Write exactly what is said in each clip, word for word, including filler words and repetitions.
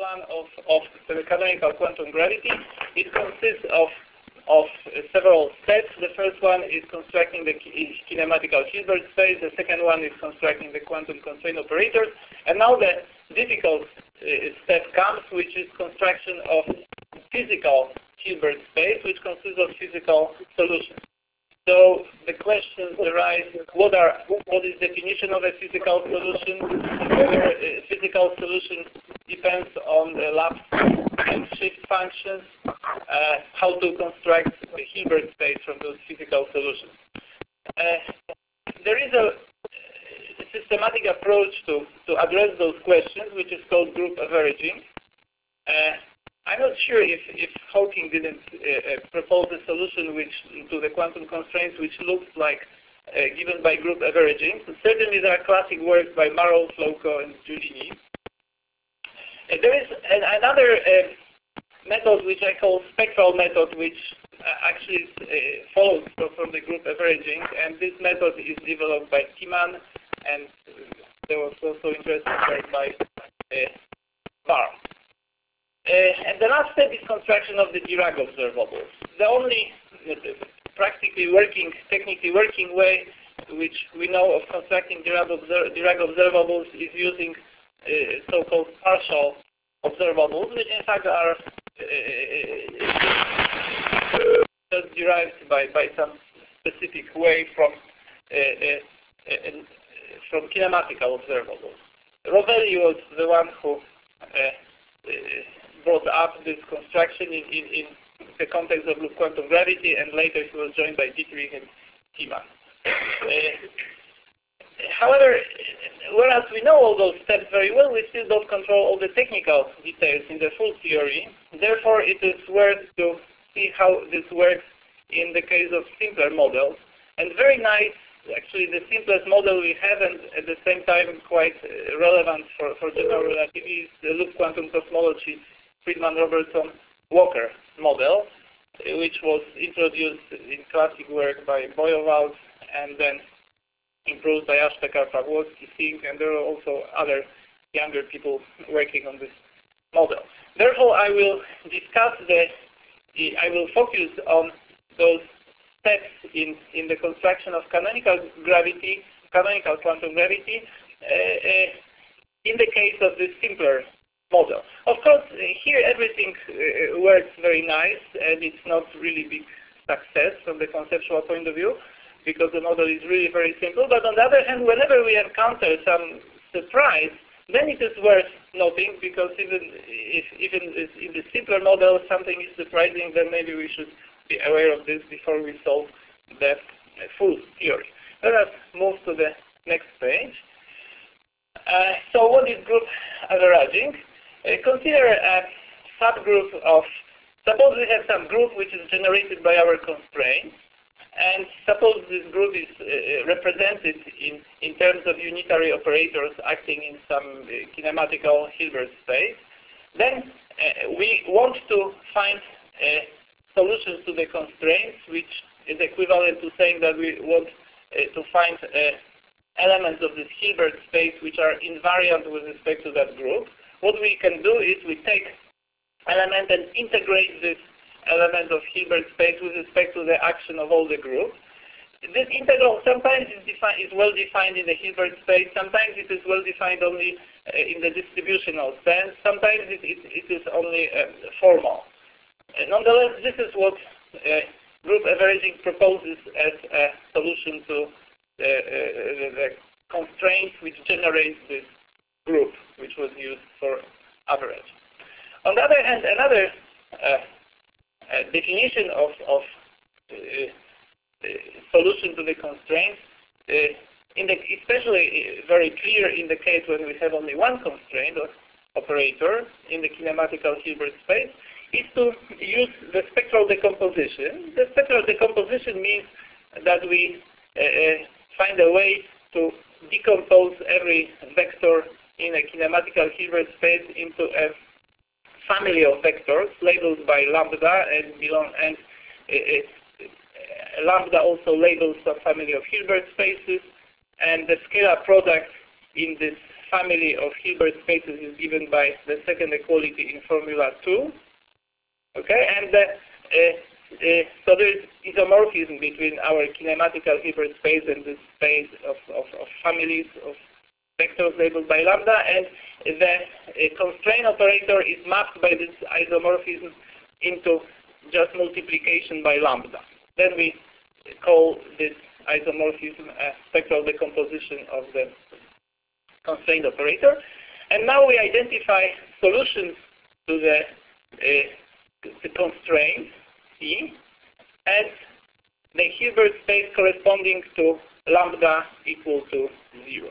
one of, of the canonical quantum gravity. It consists of, of several steps. The first one is constructing the kinematical Hilbert space. The second one is constructing the quantum constraint operators. And now the difficult uh, step comes, which is construction of physical Hilbert space, which consists of physical solutions. So the questions arise: what are what is definition of a physical solution? Whether a physical solution depends on the lapse and shift functions. Uh, how to construct the Hilbert space from those physical solutions? Uh, there is a systematic approach to to address those questions, which is called group averaging. Uh, I'm not sure if, if Hawking didn't uh, propose a solution which to the quantum constraints which looks like uh, given by group averaging. So certainly there are classic works by Marrow, Floco, and Giulini. Uh, there is an, another uh, method which I call spectral method, which uh, actually uh, follows from, from the group averaging, and this method is developed by Tiemann, and uh, there was also interesting work by uh, Barr. Uh, and the last step is construction of the Dirac observables. The only uh, practically working, technically working way which we know of constructing Dirac, observ Dirac observables is using uh, so-called partial observables, which in fact are uh, derived by, by some specific way from, uh, uh, uh, from kinematical observables. Rovelli was the one who uh, uh, brought up this construction in, in, in the context of loop quantum gravity, and later he was joined by Dietrich and Tiemann. Uh, however, whereas we know all those steps very well, we still don't control all the technical details in the full theory. Therefore, it is worth to see how this works in the case of simpler models. And very nice, actually the simplest model we have, and at the same time quite relevant for, for general relativity, is the loop quantum cosmology Friedman-Robertson Walker model, which was introduced in classic work by Boyovald and then improved by Ashtekar, Pawłowski, Singh, and there are also other younger people working on this model. Therefore, I will discuss the, I will focus on those steps in, in the construction of canonical gravity, canonical quantum gravity, uh, uh, in the case of this simpler model. Of course, here everything uh, works very nice, and it's not really big success from the conceptual point of view, because the model is really very simple. But on the other hand, whenever we encounter some surprise, then it is worth noting, because even if even in the simpler model something is surprising, then maybe we should be aware of this before we solve the full theory. Let us move to the next page. Uh, so what is group averaging? Uh, consider a subgroup of, suppose we have some group which is generated by our constraints, and suppose this group is uh, represented in, in terms of unitary operators acting in some uh, kinematical Hilbert space. Then uh, we want to find uh, solutions to the constraints, which is equivalent to saying that we want uh, to find uh, elements of this Hilbert space which are invariant with respect to that group. What we can do is we take element and integrate this element of Hilbert space with respect to the action of all the group. This integral sometimes is, defined, is well defined in the Hilbert space, sometimes it is well defined only uh, in the distributional sense, sometimes it, it, it is only uh, formal. Uh, nonetheless, this is what uh, group averaging proposes as a solution to uh, uh, the constraint which generates this group, which was used for average. On the other hand, another uh, uh, definition of, of uh, uh, solution to the constraints, uh, in the, especially uh, very clear in the case when we have only one constraint or operator in the kinematical Hilbert space, is to use the spectral decomposition. The spectral decomposition means that we uh, find a way to decompose every vector in a kinematical Hilbert space into a family of vectors labeled by lambda, and belong and uh, uh, lambda also labels some family of Hilbert spaces, and the scalar product in this family of Hilbert spaces is given by the second equality in Formula two. Okay, and the, uh, uh, so there is isomorphism between our kinematical Hilbert space and this space of, of, of families of vectors labeled by lambda, and the uh, constraint operator is mapped by this isomorphism into just multiplication by lambda. Then we call this isomorphism a spectral decomposition of the constraint operator. And now we identify solutions to the, uh, the constraint C as the Hilbert space corresponding to lambda equal to zero.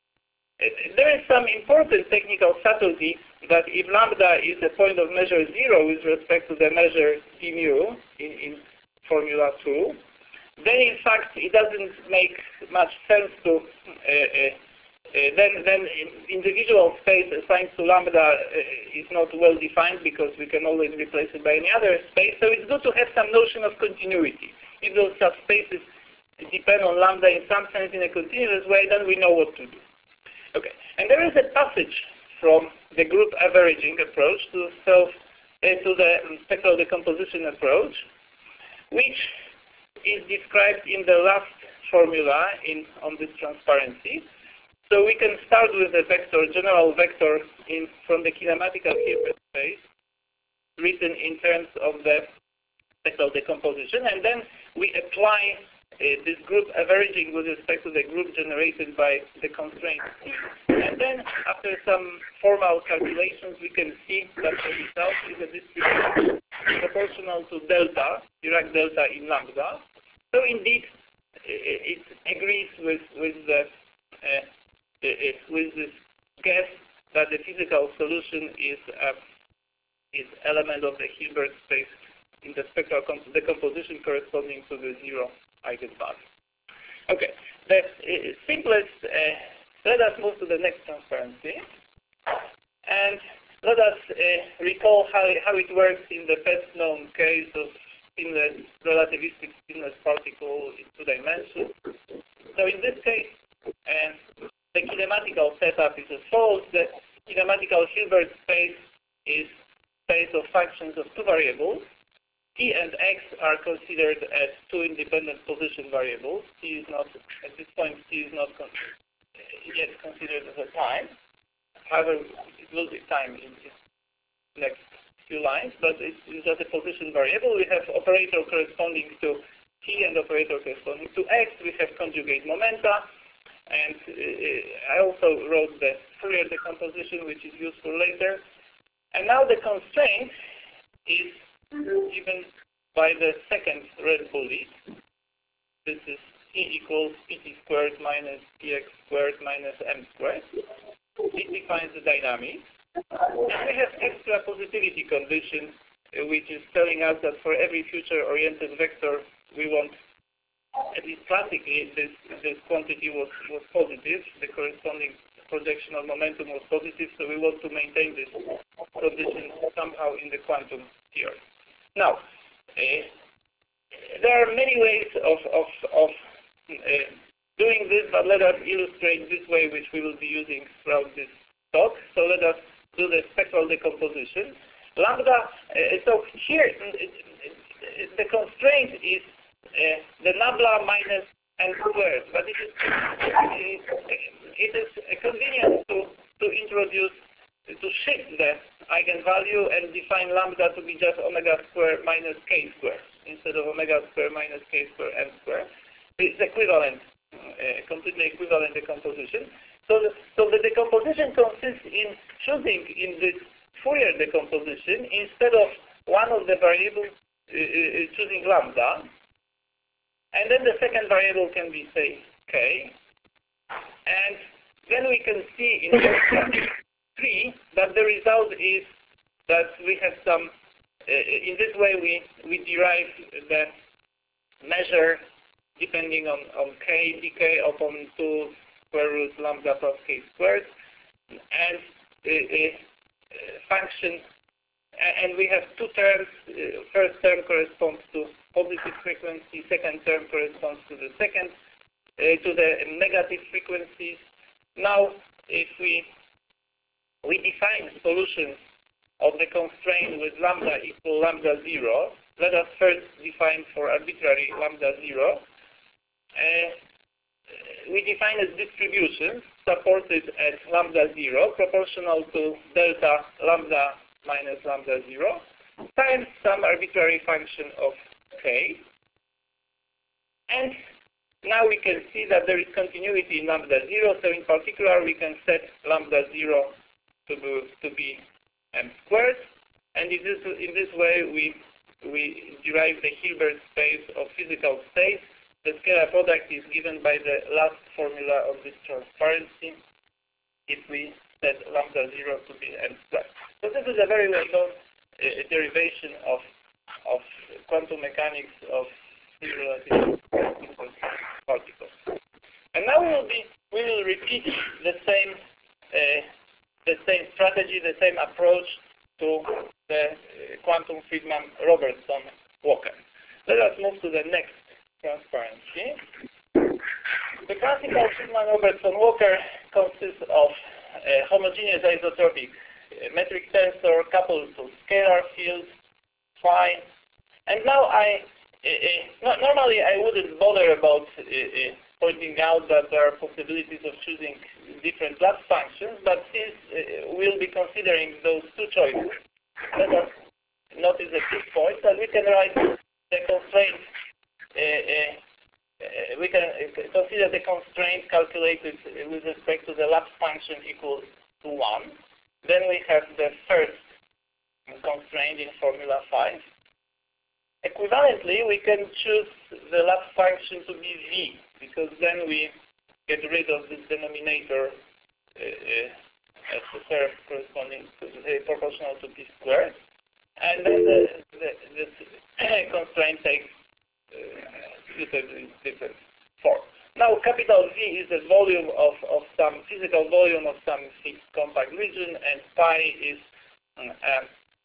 There is some important technical subtlety that if lambda is a point of measure zero with respect to the measure C mu in, in Formula two, then in fact it doesn't make much sense to, uh, uh, uh, then, then individual space assigned to lambda uh, is not well defined because we can always replace it by any other space. So it's good to have some notion of continuity. If those subspaces depend on lambda in some sense in a continuous way, then we know what to do. Okay, and there is a passage from the group averaging approach to self uh, to the spectral decomposition approach, which is described in the last formula in on this transparency. So we can start with a vector, general vector in from the kinematical Hilbert space, written in terms of the spectral decomposition, and then we apply Uh, this group averaging with respect to the group generated by the constraint. And then, after some formal calculations, we can see that the result is a distribution proportional to delta, Dirac delta in lambda. So indeed, it, it agrees with with the uh, uh, with this guess that the physical solution is uh, is element of the Hilbert space in the spectral decomposition corresponding to the zero eigenvalue. Okay, the uh, simplest, uh, let us move to the next transparency. And let us uh, recall how, how it works in the best known case of spinless, relativistic spinless particle in two dimensions. So in this case, uh, the kinematical setup is as follows. The kinematical Hilbert space is space of functions of two variables. T and X are considered as two independent position variables. T is not, at this point, T is not con yet considered as a time. However, it will be time in the next few lines, but it's just a position variable. We have operator corresponding to T and operator corresponding to X. We have conjugate momenta. And uh, I also wrote the Fourier decomposition, which is useful later. And now the constraint is given by the second red bullet. This is T equals Pt squared minus Px squared minus M squared. It defines the dynamics. And we have extra positivity condition, uh, which is telling us that for every future-oriented vector, we want, at least classically, this, this quantity was, was positive. The corresponding projectional momentum was positive, so we want to maintain this condition somehow in the quantum theory. Now, uh, there are many ways of, of, of uh, doing this, but let us illustrate this way, which we will be using throughout this talk. So let us do the spectral decomposition. Lambda, uh, so here, uh, the constraint is uh, the nabla minus n squared, but it is, it is convenient to, to introduce to shift the eigenvalue and define lambda to be just omega square minus k square instead of omega square minus k square m square. It's equivalent, uh, completely equivalent decomposition. So the, so the decomposition consists in choosing in this Fourier decomposition instead of one of the variables uh, choosing lambda, and then the second variable can be say k, and then we can see in three that the result is that we have some, uh, in this way we, we derive the measure depending on, on k, dk upon two square root lambda plus k squared, and a, a function, and we have two terms. Uh, first term corresponds to positive frequency, second term corresponds to the second, uh, to the negative frequencies. Now, if we we define solutions of the constraint with lambda equal lambda zero, let us first define for arbitrary lambda zero. Uh, we define a distribution supported at lambda zero proportional to delta lambda minus lambda zero times some arbitrary function of k. And now we can see that there is continuity in lambda zero, so in particular we can set lambda zero to be, to be m squared, and in this, in this way we, we derive the Hilbert space of physical states. The scalar product is given by the last formula of this transparency if we set lambda zero to be m squared. So this is a very well-known uh, derivation of, of quantum mechanics of relatively particles. And now we will be we will repeat the same uh, the same strategy, the same approach to the uh, quantum Friedmann-Robertson Walker. Let us move to the next transparency. The classical Friedmann-Robertson Walker consists of a homogeneous isotropic uh, metric tensor coupled to scalar fields phi. And now I Uh, uh, normally, I wouldn't bother about uh, uh, pointing out that there are possibilities of choosing different Laplace functions, but since uh, we'll be considering those two choices, let us notice at this point that we can write the constraint, uh, uh, uh, we can consider the constraint calculated with respect to the Laplace function equal to one. Then we have the first constraint in formula five. Equivalently, we can choose the Laplace function to be v, because then we get rid of this denominator uh, uh, as the term corresponding to uh, proportional to p squared, and then the, the, this constraint takes uh, different form. Now, capital V is the volume of, of some physical volume of some fixed compact region, and pi is um, uh,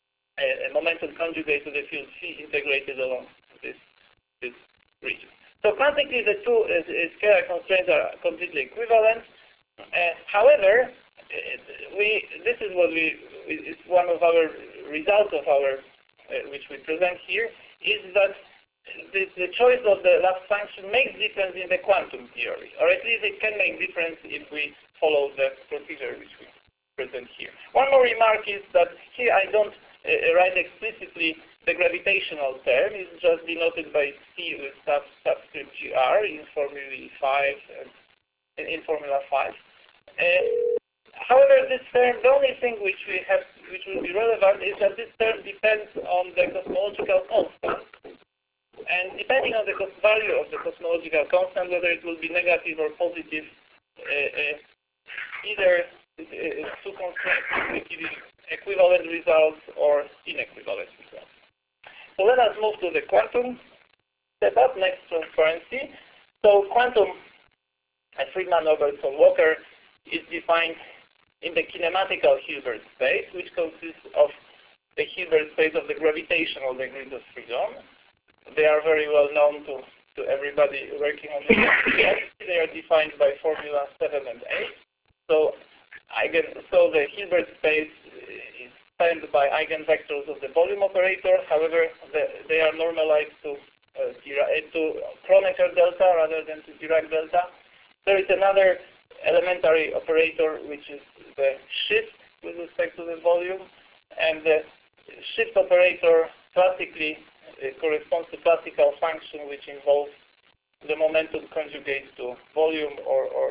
a momentum conjugate to the field phi integrated along this, this region. So quantically, the two uh, scalar constraints are completely equivalent. Uh, however, uh, we this is what we is one of our results of our uh, which we present here is that the, the choice of the Laplace function makes difference in the quantum theory, or at least it can make difference if we follow the procedure which we present here. One more remark is that here I don't Uh, write explicitly the gravitational term. Is just denoted by C with sub, subscript G R in formula five and in formula five. Uh, however, this term, the only thing which we have, which will be relevant, is that this term depends on the cosmological constant, and depending on the value of the cosmological constant, whether it will be negative or positive, uh, uh, either uh, two constraints will be giving equivalent results or inequivalent results. So let us move to the quantum setup, next transparency. So quantum at Friedmann-Robertson Walker is defined in the kinematical Hilbert space, which consists of the Hilbert space of the gravitational degrees of freedom. They are very well known to, to everybody working on the They are defined by formula seven and eight. So Eigen, so the Hilbert space is spanned by eigenvectors of the volume operator. However, the, they are normalized to uh, to Kronecker delta rather than to Dirac delta. There is another elementary operator which is the shift with respect to the volume, and the shift operator classically uh, corresponds to classical function which involves the momentum conjugate to volume or, or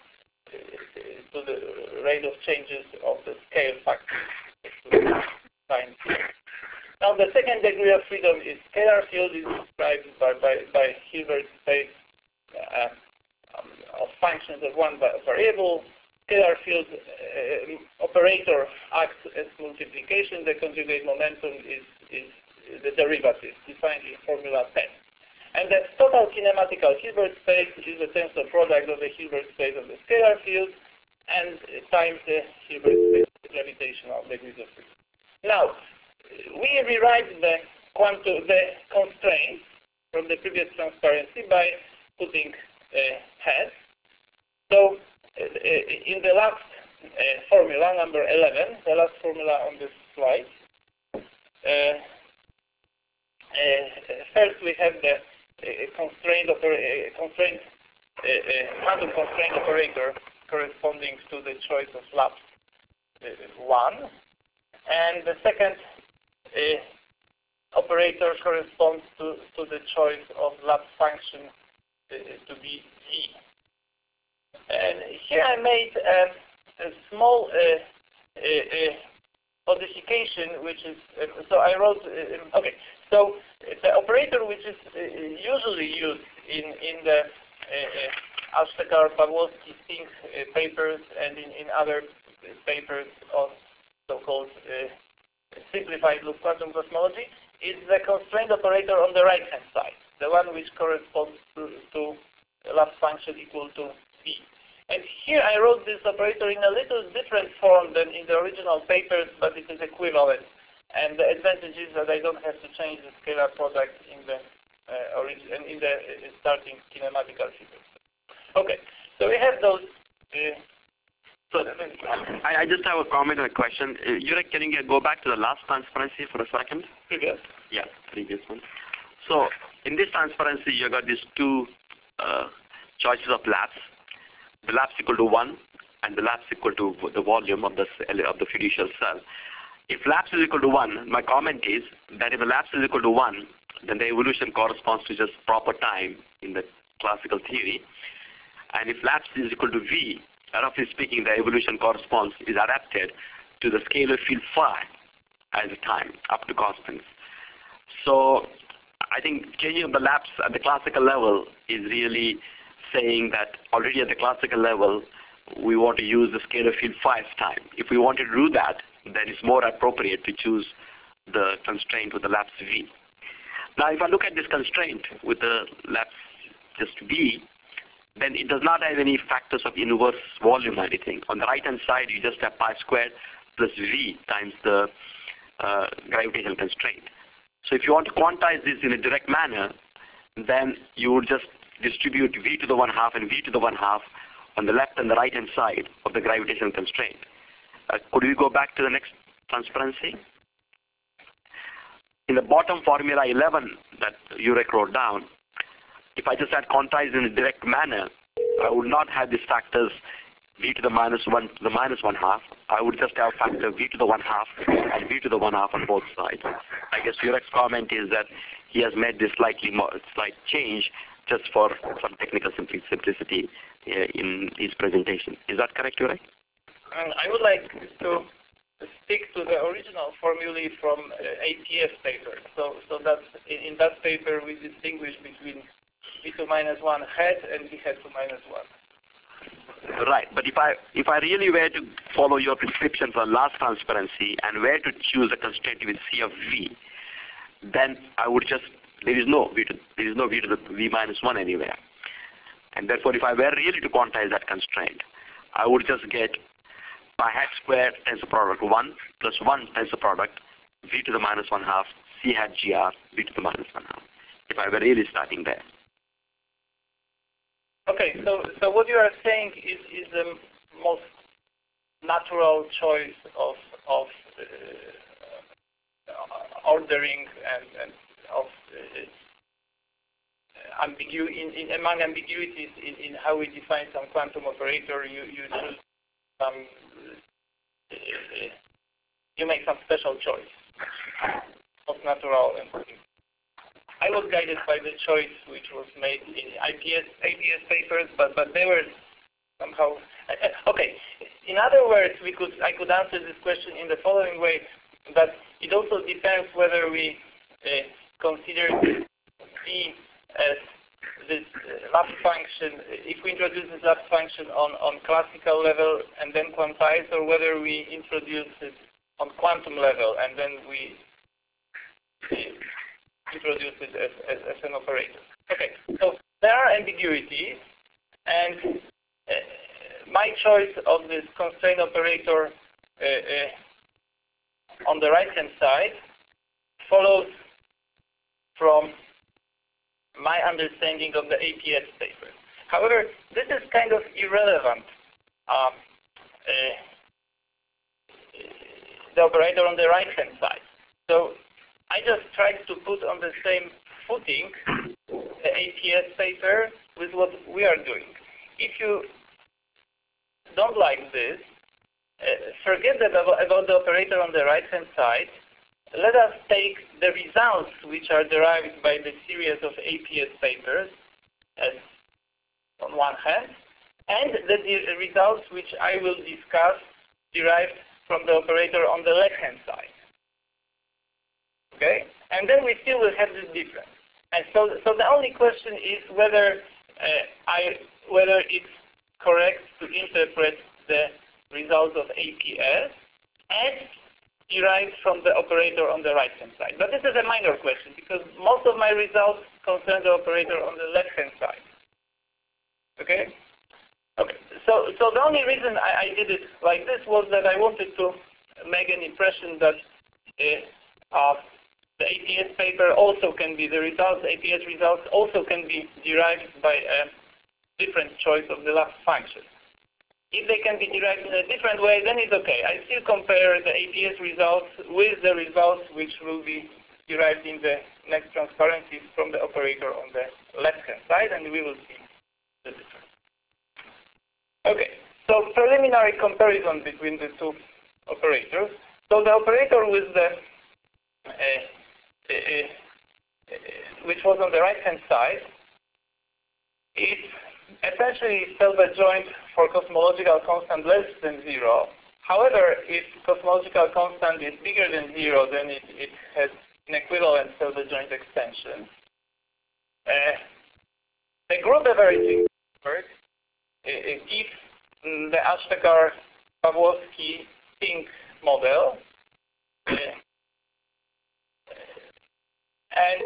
to the rate of changes of the scale factor. Now, the second degree of freedom is scalar field, is described by, by, by Hilbert space uh, um, of functions of one variable. Scalar field uh, operator acts as multiplication. The conjugate momentum is, is the derivative, defined in formula ten. And the total kinematical Hilbert space is the tensor product of the Hilbert space of the scalar field and times the Hilbert space of the gravitational degrees of freedom. Now, we rewrite the quantum, the constraints from the previous transparency by putting uh, heads. So, uh, in the last uh, formula number eleven, the last formula on this slide. Uh, uh, first, we have the uh, constraint operator, uh, constraint, uh, uh, quantum constraint operator corresponding to the choice of Laps uh, one, and the second uh, operator corresponds to, to the choice of Laps function uh, to be V. And here I made a, a small uh, uh, uh, modification, which is, uh, so I wrote, uh, okay, so the operator which is uh, usually used in, in the uh, Ashtekar-Pawlowski Singh uh, papers and in, in other papers on so-called uh, simplified loop quantum cosmology is the constraint operator on the right-hand side, the one which corresponds to, to the Laps function equal to V. And here I wrote this operator in a little different form than in the original papers, but it is equivalent. And the advantage is that I don't have to change the scalar product in the uh, origin in the uh, starting kinematical figures. Okay, so we have those. Uh, so I, I just have a comment and a question. Uh, Jurek, can you go back to the last transparency for a second? Previous. Yeah, previous one. So in this transparency, you got these two uh, choices of Laps. The Laps equal to one, and the Laps equal to the volume of the of the fiducial cell. If Laps is equal to one, my comment is that if the Laps is equal to one, then the evolution corresponds to just proper time in the classical theory. And if Laps is equal to V, roughly speaking, the evolution corresponds is adapted to the scalar field phi as a time up to constants. So I think changing the Laps at the classical level is really saying that already at the classical level, we want to use the scalar field phi time. If we wanted to do that, then it's more appropriate to choose the constraint with the Laps V. Now, if I look at this constraint with the Laps just V, then it does not have any factors of inverse volume or anything. On the right-hand side, you just have pi squared plus V times the uh, gravitational constraint. So if you want to quantize this in a direct manner, then you would just distribute V to the one half and V to the one half on the left and the right hand side of the gravitational constraint. Uh, could we go back to the next transparency? In the bottom formula eleven that Jurek wrote down, if I just had quantized in a direct manner, I would not have these factors V to the minus one to the minus one half. I would just have factor V to the one half and V to the one half on both sides. I guess Jurek's comment is that he has made this slightly more, slight change just for some technical simplicity uh, in his presentation. Is that correct, Jurek? And I would like to stick to the original formulae from uh, A P S paper. So, so that in, in that paper we distinguish between V to minus one hat and V hat to minus one. Right, but if I if I really were to follow your prescription for last transparency and were to choose a constraint with C of V, then I would just there is no V to there is no V to the V minus one anywhere, and therefore if I were really to quantize that constraint, I would just get pi hat squared tensor product one plus one tensor product V to the minus one half C hat G R V to the minus one half. If I were really starting there. Okay, so so what you are saying is is the most natural choice of of uh, ordering and, and of uh, ambigu in, in among ambiguities in, in how we define some quantum operator. You you choose some uh, you make some special choice, most natural and. I was guided by the choice which was made in I P S, A P S papers, but, but they were somehow... Uh, okay, in other words, we could I could answer this question in the following way, that it also depends whether we uh, consider V as this uh, Laps function, if we introduce this Laps function on, on classical level and then quantize, or whether we introduce it on quantum level and then we... Uh, introduce it as, as, as an operator. Okay, so there are ambiguities, and uh, my choice of this constraint operator uh, uh, on the right-hand side follows from my understanding of the A P S paper. However, this is kind of irrelevant. Um, uh, the operator on the right-hand side. So I just tried to put on the same footing the A P S paper with what we are doing. If you don't like this, uh, forget that about, about the operator on the right-hand side. Let us take the results which are derived by the series of A P S papers as on one hand, and the, the results which I will discuss derived from the operator on the left-hand side. Okay? And then we still will have this difference. And so, so the only question is whether uh, I whether it's correct to interpret the results of A P S as derived from the operator on the right-hand side. But this is a minor question because most of my results concern the operator on the left-hand side. Okay? Okay. So, so the only reason I, I did it like this was that I wanted to make an impression that uh, uh, the A P S paper also can be, the results, A P S results also can be derived by a different choice of the last function. If they can be derived in a different way, then it's okay. I still compare the A P S results with the results which will be derived in the next transparency from the operator on the left-hand side, and we will see the difference. Okay, so preliminary comparison between the two operators. So the operator with the uh, uh, uh, which was on the right-hand side is essentially self-adjoint for cosmological constant less than zero. However, if cosmological constant is bigger than zero, then it, it has an equivalent self-adjoint extension. Uh, the group averaging work uh, gives um, the Ashtekar-Pawlowski-Fink model. Uh, and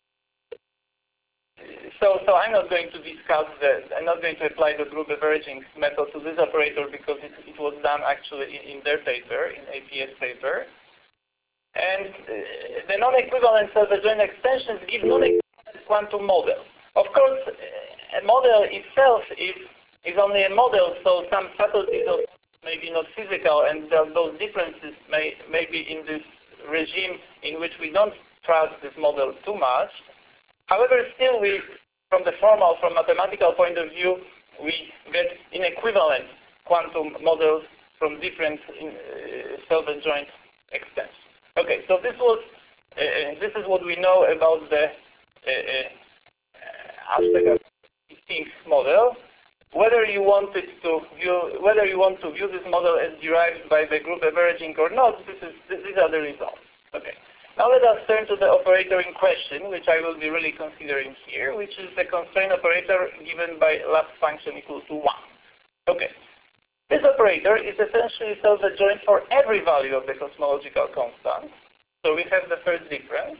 So, so I'm not going to discuss the, I'm not going to apply the group averaging method to this operator because it, it was done actually in, in their paper, in A P S paper. And uh, the non-equivalent self-adjoint extensions give non-equivalent quantum models. Of course, a model itself is, is only a model, so some subtleties of may be not physical, and those differences may, may be in this regime in which we don't trust this model too much. However, still we, from the formal, from mathematical point of view, we get inequivalent quantum models from different uh, self-adjoint extensions. Okay, so this was uh, this is what we know about the uh, uh, Ashtekar-Fink model. Whether you wanted to view whether you want to view this model as derived by the group averaging or not, this is these are the results. Okay. Now let us turn to the operator in question, which I will be really considering here, which is the constraint operator given by last function equal to one. Okay. This operator is essentially self-adjoint for every value of the cosmological constant. So we have the first difference.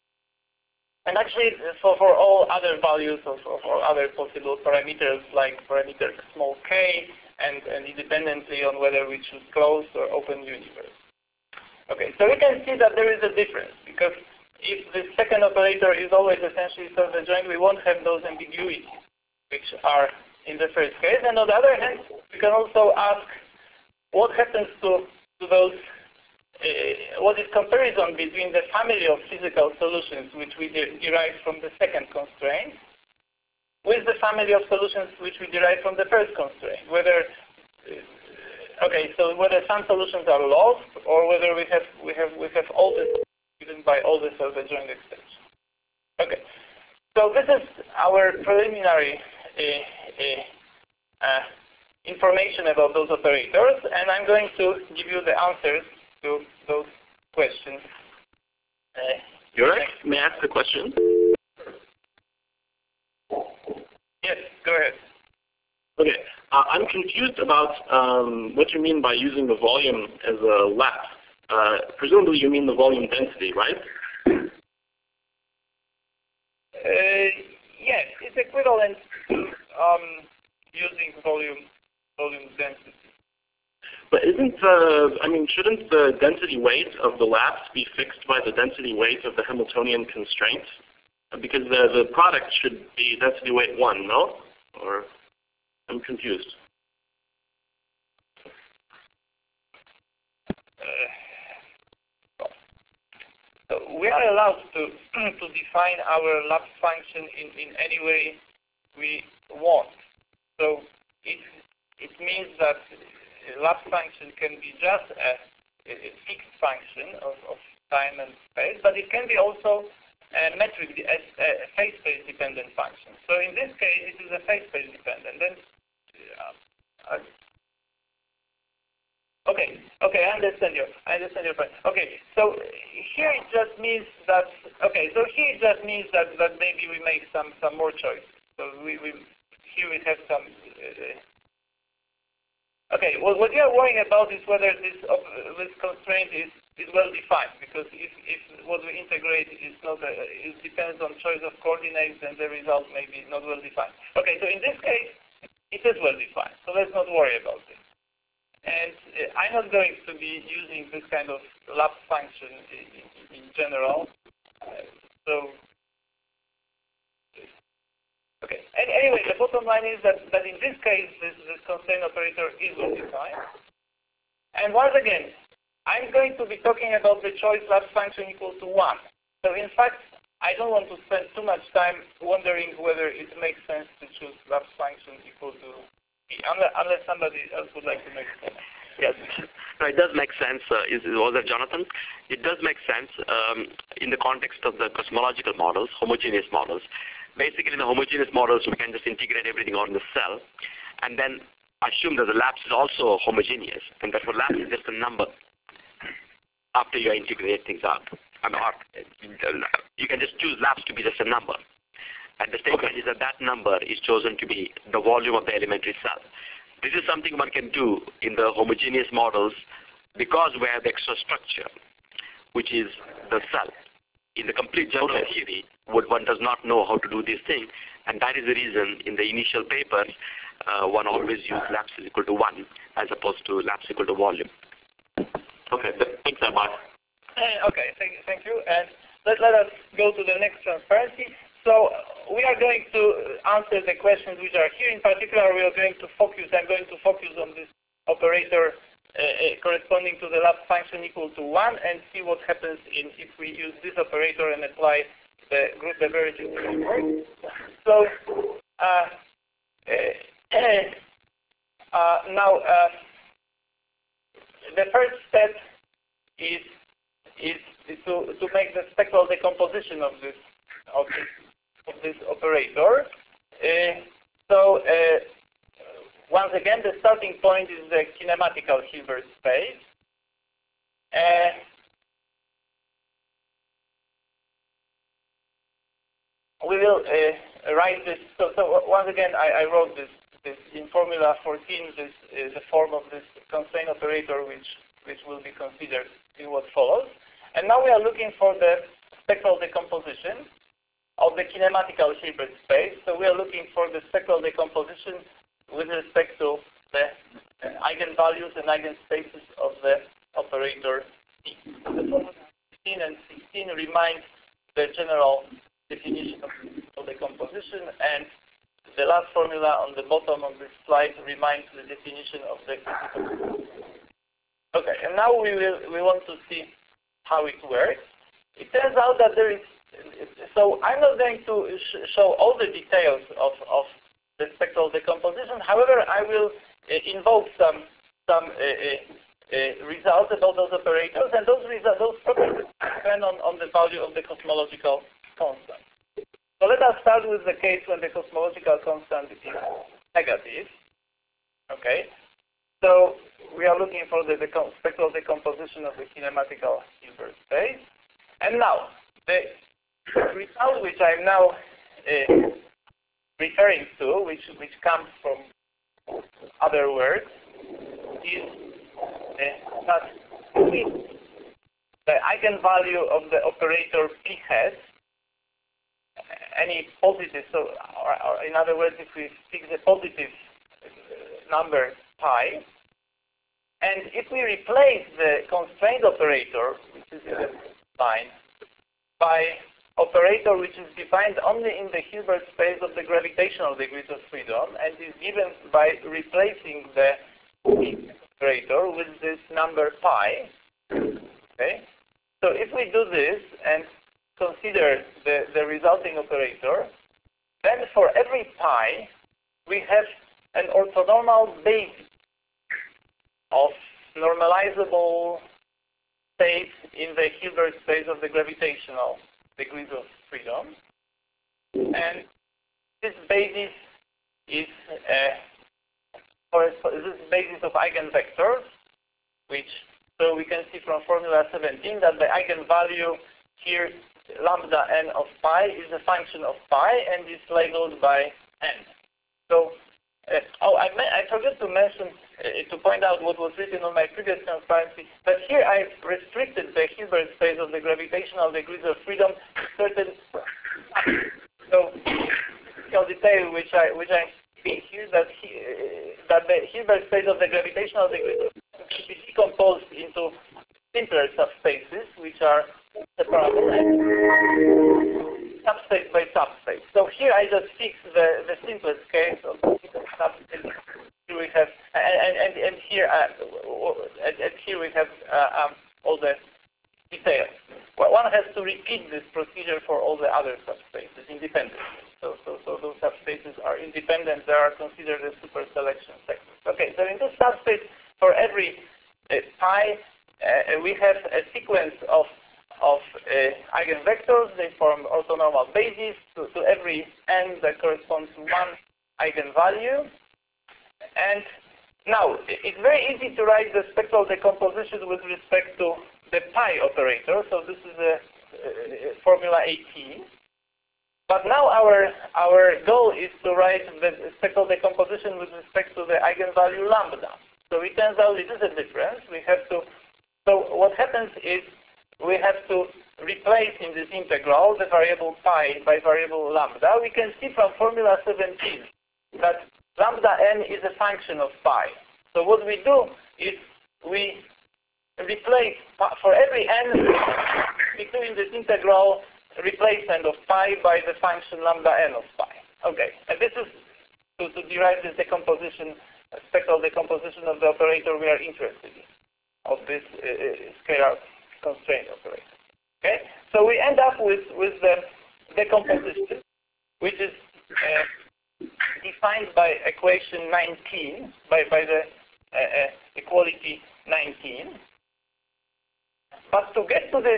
And actually, for, for all other values of, of all other possible parameters, like parameter small k, and, and independently on whether we choose closed or open universe. Okay, so we can see that there is a difference, because if the second operator is always essentially self-adjoint, we won't have those ambiguities, which are in the first case. And on the other hand, we can also ask what happens to, to those, uh, what is comparison between the family of physical solutions which we de derive from the second constraint with the family of solutions which we derive from the first constraint, whether uh, okay, so whether some solutions are lost or whether we have we have we have all this given by all the self-adjoint extensions. Okay, so this is our preliminary uh, uh, uh, information about those operators, and I'm going to give you the answers to those questions. Uh, Jurek, may I ask a question? Yes, go ahead. Okay, uh, I'm confused about um, what you mean by using the volume as a lap. Uh, presumably you mean the volume density, right? Uh, yes, it's equivalent to um, using volume volume density. But isn't the, I mean, shouldn't the density weight of the laps be fixed by the density weight of the Hamiltonian constraint? Because the, the product should be density weight one, no? Or I'm confused. Uh, So we are allowed to to define our lapse function in, in any way we want. So it it means that lapse function can be just a, a fixed function of, of time and space, but it can be also a metric, a, a phase space dependent function. So in this case, it is a phase space dependent. Then, uh, okay, okay, I understand you. I understand your point. Okay, so here it just means that. Okay, so here it just means that that maybe we make some some more choices. So we, we here we have some. Uh, Okay, well, what you are worrying about is whether this uh, this constraint is, is well defined, because if, if what we integrate is not a, it depends on choice of coordinates, then the result may be not well defined. Okay, so in this case, it is well defined, so let's not worry about it. And uh, I'm not going to be using this kind of lapse function in, in general. Uh, so. Okay. And anyway, the bottom line is that, that in this case, this, this constraint operator is well defined. And once again, I'm going to be talking about the choice lapse function equal to one. So in fact, I don't want to spend too much time wondering whether it makes sense to choose lapse function equal to p, unless, unless somebody else would like to make a comment. Yes, no, it does make sense. Uh, is, was that Jonathan? It does make sense um, in the context of the cosmological models, homogeneous models. Basically, in the homogeneous models, we can just integrate everything on the cell, and then assume that the lapse is also homogeneous, and therefore lapse is just a number after you integrate things out. I mean, or, you can just choose lapse to be just a number. And the statement is that that number is chosen to be the volume of the elementary cell. This is something one can do in the homogeneous models because we have the extra structure, which is the cell. In the complete general theory, one does not know how to do this thing, and that is the reason in the initial papers, uh, one always uses lapse is equal to one, as opposed to lapse equal to volume. Okay, thanks, Mark. Uh, okay, thank, thank you. And let, let us go to the next transparency. So we are going to answer the questions which are here. In particular, we are going to focus, I'm going to focus on this operator Uh, uh, corresponding to the lapse function equal to one, and see what happens in if we use this operator and apply the group divergence framework. So uh, uh, uh, now uh, the first step is is, is to to make the spectral decomposition of this of this of this operator. Uh, so. Uh, Once again, the starting point is the kinematical Hilbert space. Uh, we will uh, write this. So, so once again, I, I wrote this, this in Formula fourteen. This is the form of this constraint operator, which which will be considered in what follows. And now we are looking for the spectral decomposition of the kinematical Hilbert space. So we are looking for the spectral decomposition with respect to the eigenvalues and eigenspaces of the operator T. fifteen and sixteen remind the general definition of the decomposition, and the last formula on the bottom of this slide reminds the definition of the critical. Okay, and now we will we want to see how it works. It turns out that there is, so I'm not going to sh show all the details of, of the spectral decomposition. However, I will uh, invoke some some uh, uh, uh, results about those operators, and those results, those properties depend on, on the value of the cosmological constant. So let us start with the case when the cosmological constant is negative. Okay. So we are looking for the decom spectral decomposition of the kinematical Hilbert space. And now, the result which I'm now uh, referring to, which which comes from other words, is uh, that the eigenvalue of the operator p hat, any positive, so or, or in other words, if we pick the positive number pi, and if we replace the constraint operator, which is in the line, by operator which is defined only in the Hilbert space of the gravitational degrees of freedom, and is given by replacing the operator with this number pi, okay, So if we do this and consider the, the resulting operator, then for every pi, we have an orthonormal basis of normalizable states in the Hilbert space of the gravitational degrees of freedom. And this basis is uh, for this basis of eigenvectors, which so we can see from formula seventeen that the eigenvalue here, lambda n of pi, is a function of pi and is labeled by n. So, uh, oh, I, I forgot to mention, uh, to point out what was written on my previous transparency, but here I've restricted the Hilbert space of the gravitational degrees of freedom to certain. So, in detail, which I which I speak here, that he, uh, that the Hilbert space of the gravitational degrees of freedom can be decomposed into simpler subspaces, which are separable and subspace by subspace. So here I just fix the, the simplest case of subspace. Here we have, and and, and here uh, and, and here we have uh, um, all the details. Well, one has to repeat this procedure for all the other subspaces independently. So, so, so those subspaces are independent. They are considered as super selection sectors. Okay, so in this subspace, for every uh, pi, uh, we have a sequence of of uh, eigenvectors. They form orthonormal bases. To, to every n that corresponds to one eigenvalue. And now, it's very easy to write the spectral decomposition with respect to the pi operator. So this is a, uh, formula eighteen. But now our our goal is to write the spectral decomposition with respect to the eigenvalue lambda. So it turns out it is a difference. We have to. So what happens is we have to replace in this integral the variable pi by variable lambda. We can see from formula seventeen that lambda n is a function of pi. So what we do is we replace, for every n between this integral, replacement of pi by the function lambda n of pi. Okay, and this is to, to derive this decomposition, uh, spectral decomposition of the operator we are interested in, of this uh, scalar constraint operator. Okay, so we end up with, with the decomposition, which is uh, defined by equation nineteen, by, by the uh, uh, equality nineteen. But to get to this,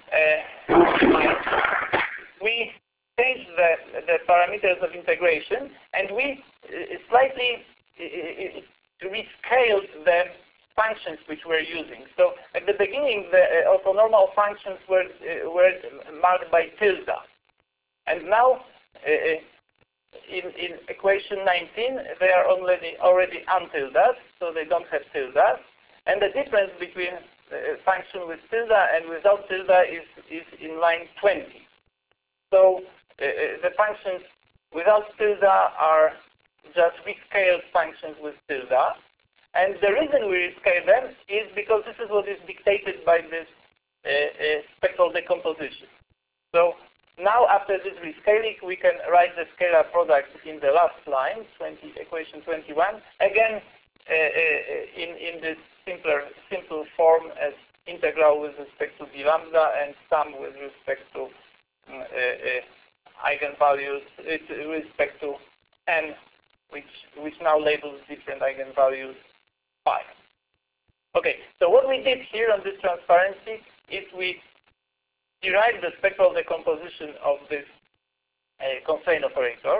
uh, we change the, the parameters of integration, and we uh, slightly uh, rescaled the functions which we're using. So at the beginning, the uh, orthonormal functions were uh, were marked by tilde, and now uh, in in equation nineteen they are already already untilde, so they don't have tilde, and the difference between Uh, function with tilde and without tilde is, is in line twenty. So uh, the functions without tilde are just rescaled functions with tilde. And the reason we rescale them is because this is what is dictated by this uh, uh, spectral decomposition. So now after this rescaling, we can write the scalar product in the last line, twenty, equation twenty-one. Again, uh, uh, in, in this simpler, simple form as integral with respect to d lambda and sum with respect to um, uh, uh, eigenvalues uh, with respect to n, which which now labels different eigenvalues pi. Okay, so what we did here on this transparency is we derived the spectral decomposition of this uh, constraint operator,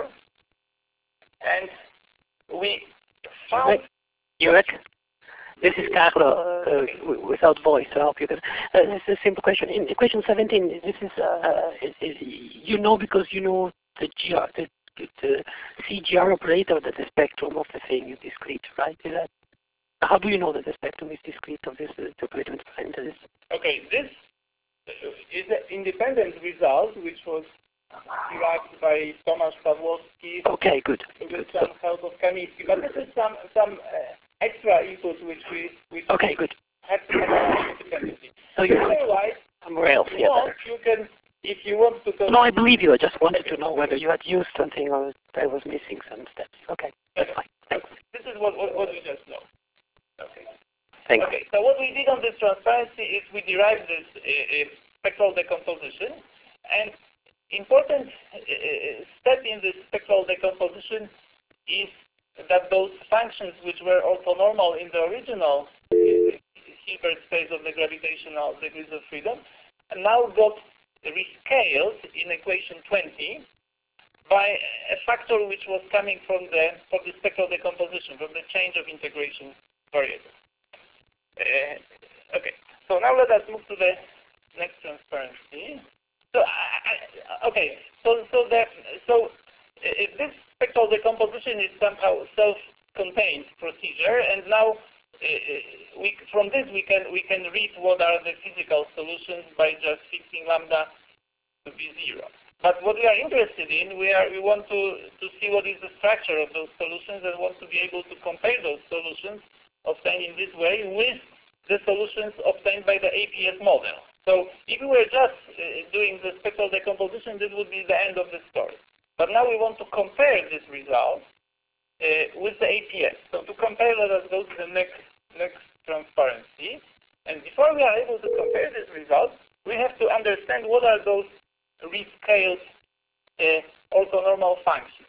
and we found. Jurek, this is Carlo, uh, without voice, I hope you can. Uh, this is a simple question. In equation seventeen, this is, uh, is, is you know because you know the, G R, the, the C G R operator that the spectrum of the thing is discrete, right? Is that, how do you know that the spectrum is discrete of this uh, operator? Okay, this is an independent result which was derived by Tomasz Pawłowski. Okay, good. With good. some help of Kamiński, but this is some some uh, extra input which we which okay, we good. have to have independently. So you Otherwise, somewhere else. you, Yeah, want, you can, if you want to. No, I believe you. I just wanted to know whether you had used something or I was missing some steps. Okay, that's fine. Thanks. This is what what, what we just know. Okay. Thanks. Okay, so what we did on this transparency is we derived this uh, uh, spectral decomposition, and important uh, step in this spectral decomposition is that those functions which were orthonormal in the original Hilbert space of the gravitational degrees of freedom now got rescaled in equation twenty by a factor which was coming from the from the spectral decomposition, from the change of integration variable. Uh, okay, so now let us move to the next transparency. So, I, I, okay, so so the so uh, this spectral decomposition is somehow self-contained procedure, and now uh, we from this we can we can read what are the physical solutions by just fixing lambda to be zero. But what we are interested in, we are we want to to see what is the structure of those solutions, and want to be able to compare those solutions obtained in this way with the solutions obtained by the A P S model. So if we were just uh, doing the spectral decomposition, this would be the end of the story. But now we want to compare this result uh, with the A P S. So to compare, let us go to the next next transparency. And before we are able to compare this result, we have to understand what are those rescaled uh, orthonormal functions.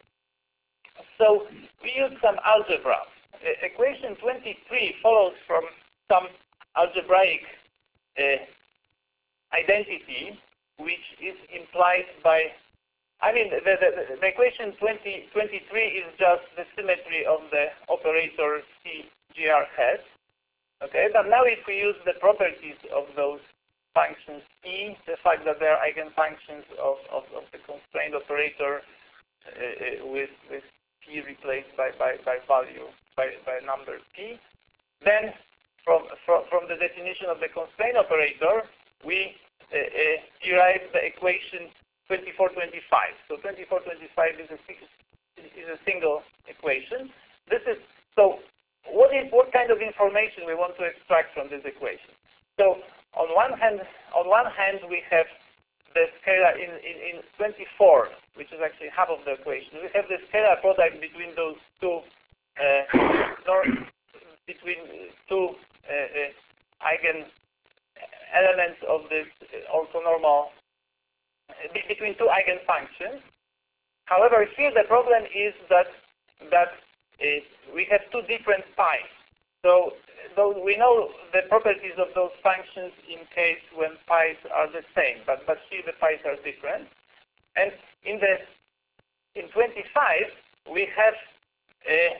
So we use some algebra. Uh, equation twenty-three follows from some algebraic uh, identity, which is implied by, I mean, the, the, the equation twenty, twenty-three is just the symmetry of the operator C G R hat. Okay, but now if we use the properties of those functions E, the fact that they are eigenfunctions of, of, of the constrained operator uh, with, with P replaced by, by, by value, by, by number P, then from, from, from the definition of the constraint operator, we uh, uh, derive the equation twenty-four twenty-five. So twenty-four twenty-five is a, is a single equation. This is, so what is, what kind of information we want to extract from this equation? So on one hand, on one hand we have the scalar in, in, in twenty-four, which is actually half of the equation. We have the scalar product between those two uh, nor, between two uh, uh, eigen elements of this orthonormal uh, between two eigenfunctions. However, here the problem is that that uh, we have two different pi's. So those, we know the properties of those functions in case when pi's are the same, but but here the pi's are different. And in the in twenty-five we have uh,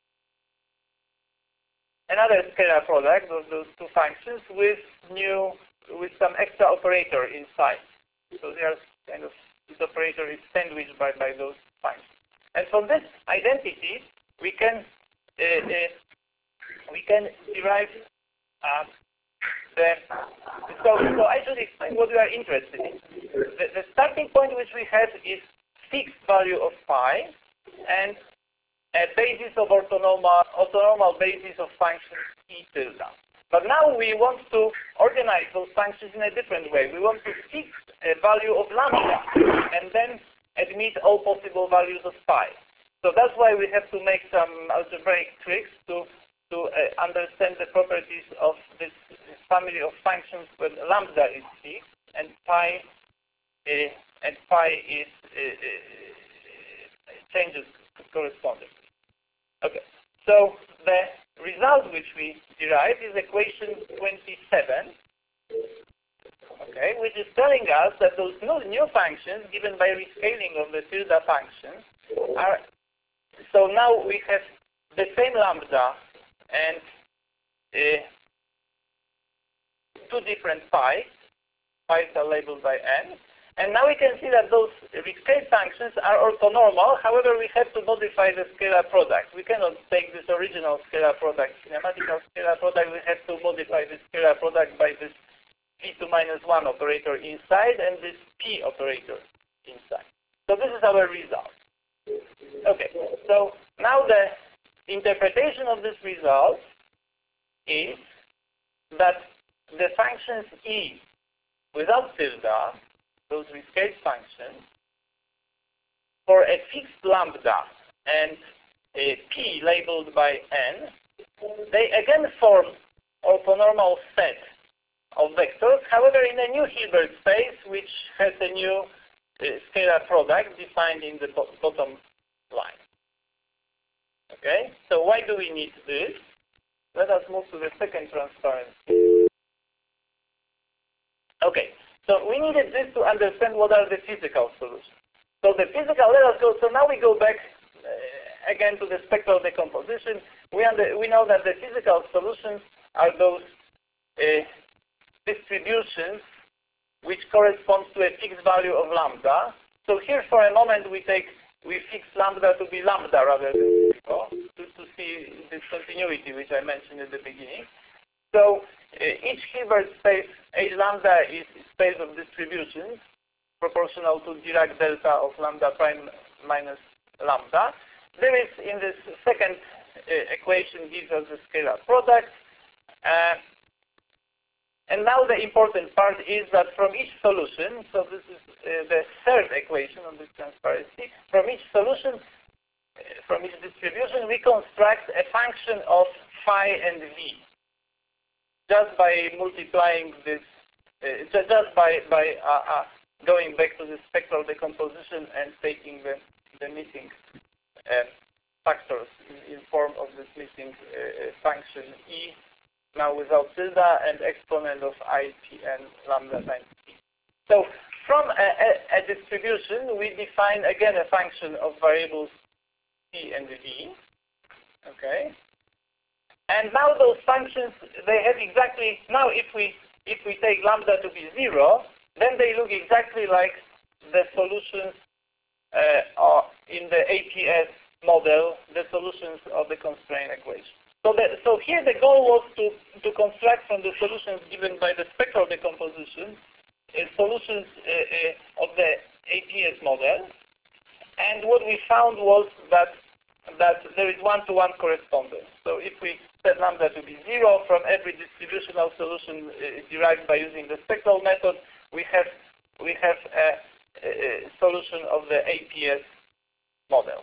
another scalar product of those two functions with new with some extra operator inside. So they are kind of, this operator is sandwiched by by those functions. And from this identity we can uh, uh, we can derive uh, the, so, so I should explain what we are interested in. The, the starting point which we have is fixed value of pi and a basis of orthonormal, orthonormal basis of functions E tilde. But now we want to organize those functions in a different way. We want to fix a value of lambda and then admit all possible values of pi. So that's why we have to make some algebraic tricks to to uh, understand the properties of this family of functions when lambda is fixed and pi uh, and pi is uh, uh, changes correspondingly. Okay, so the result which we derive is equation twenty-seven. Okay, which is telling us that those new, new functions given by rescaling of the tilde functions are, so now we have the same lambda and uh, two different pi's. Pi's are labeled by n. And now we can see that those rescaled functions are orthonormal. However, we have to modify the scalar product. We cannot take this original scalar product, kinematical scalar product. We have to modify the scalar product by this p to minus one operator inside and this p operator inside. So this is our result. Okay, so now the interpretation of this result is that the functions E without tilde, those rescaled functions, for a fixed lambda and a p labeled by n, they again form orthonormal set of vectors. However, in a new Hilbert space, which has a new uh, scalar product defined in the bo bottom line. Okay, so why do we need this? Let us move to the second transparency. Okay, so we needed this to understand what are the physical solutions. So the physical, let us go, so now we go back uh, again to the spectral decomposition. We, under, we know that the physical solutions are those uh, distributions which corresponds to a fixed value of lambda. So here for a moment we take, we fix lambda to be lambda rather than zero, to, to see this continuity which I mentioned at the beginning. So uh, each Hilbert space, H lambda, is a space of distributions proportional to Dirac delta of lambda prime minus lambda. There is, in this second uh, equation, gives us the scalar product. Uh, and now the important part is that from each solution, so this is uh, the third equation on this transparency, from each solution, uh, from each distribution, we construct a function of phi and v. Just by multiplying this, uh, just by, by uh, uh, going back to the spectral decomposition and taking the, the missing uh, factors in, in form of this missing uh, function e, now without tilde, and exponent of I P n lambda times t. So from a, a, a distribution, we define again a function of variables t and v. Okay. And now those functions, they have exactly, now if we if we take lambda to be zero, then they look exactly like the solutions uh, in the A P S model, the solutions of the constraint equation. So, that, so here the goal was to, to construct from the solutions given by the spectral decomposition uh, solutions uh, uh, of the A P S model. And what we found was that that there is one-to-one correspondence. So if we set lambda to be zero from every distributional solution uh, derived by using the spectral method, we have we have a, a solution of the A P S model.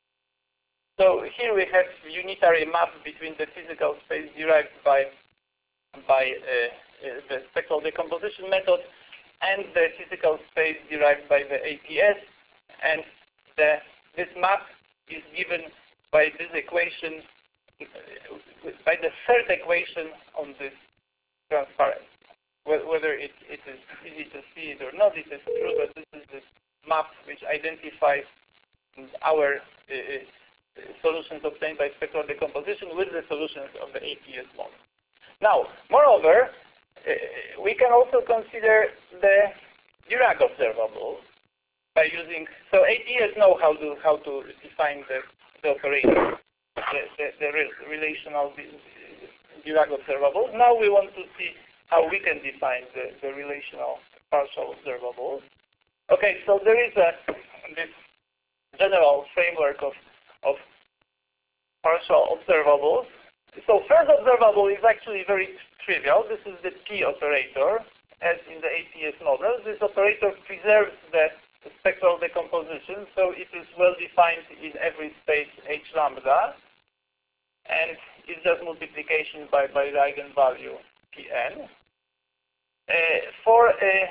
So here we have unitary map between the physical space derived by by uh, uh, the spectral decomposition method and the physical space derived by the A P S, and the this map is given by this equation, uh, by the third equation on this transparency. Whether it, it is easy to see it or not, it is true that this is the map which identifies our uh, solutions obtained by spectral decomposition with the solutions of the A P S model. Now, moreover, uh, we can also consider the Dirac observables by using, so A P S know how to how to define the, the operator, the, the, the re relational Dirac observables. Now we want to see how we can define the, the relational partial observables. Okay, so there is a this general framework of of partial observables. So first observable is actually very trivial. This is the P operator, as in the A P S model. This operator preserves the spectral decomposition, so it is well defined in every space H lambda, and it's just multiplication by, by the eigenvalue Pn. Uh, for a,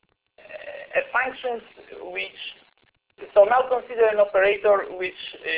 a functions which, so now consider an operator which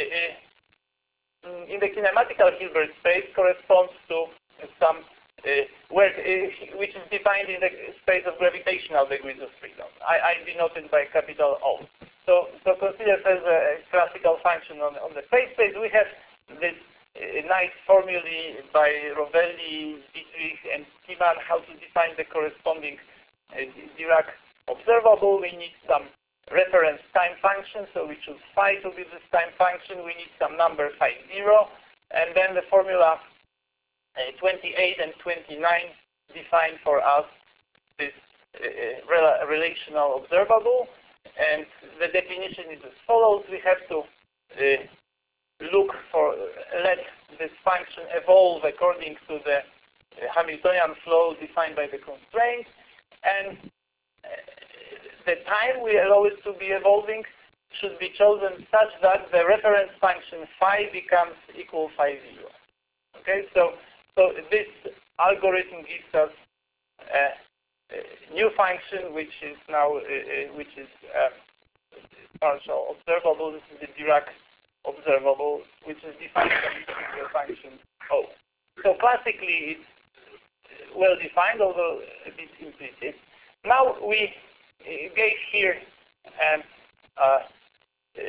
uh, uh, in the kinematical Hilbert space corresponds to some uh, where, uh, which is defined in the space of gravitational degrees of freedom. I, I denoted by capital O. So, so consider as a classical function on, on the phase space. We have this uh, nice formulae by Rovelli, Dietrich, and Tiemann how to define the corresponding uh, Dirac observable. We need some reference time function, so we choose phi to be this time function. We need some number phi zero, and then the formula uh, twenty-eight and twenty-nine define for us this uh, rela relational observable. And the definition is as follows: we have to uh, look for, uh, let this function evolve according to the uh, Hamiltonian flow defined by the constraint, and uh, the time we allow it to be evolving should be chosen such that the reference function phi becomes equal phi zero. Okay, so so this algorithm gives us a, a new function, which is now uh, uh, which is uh, partial observable. This is the Dirac observable, which is defined by the function O. So classically, it's well defined, although a bit implicit. Now we uh, gave here um, uh, uh,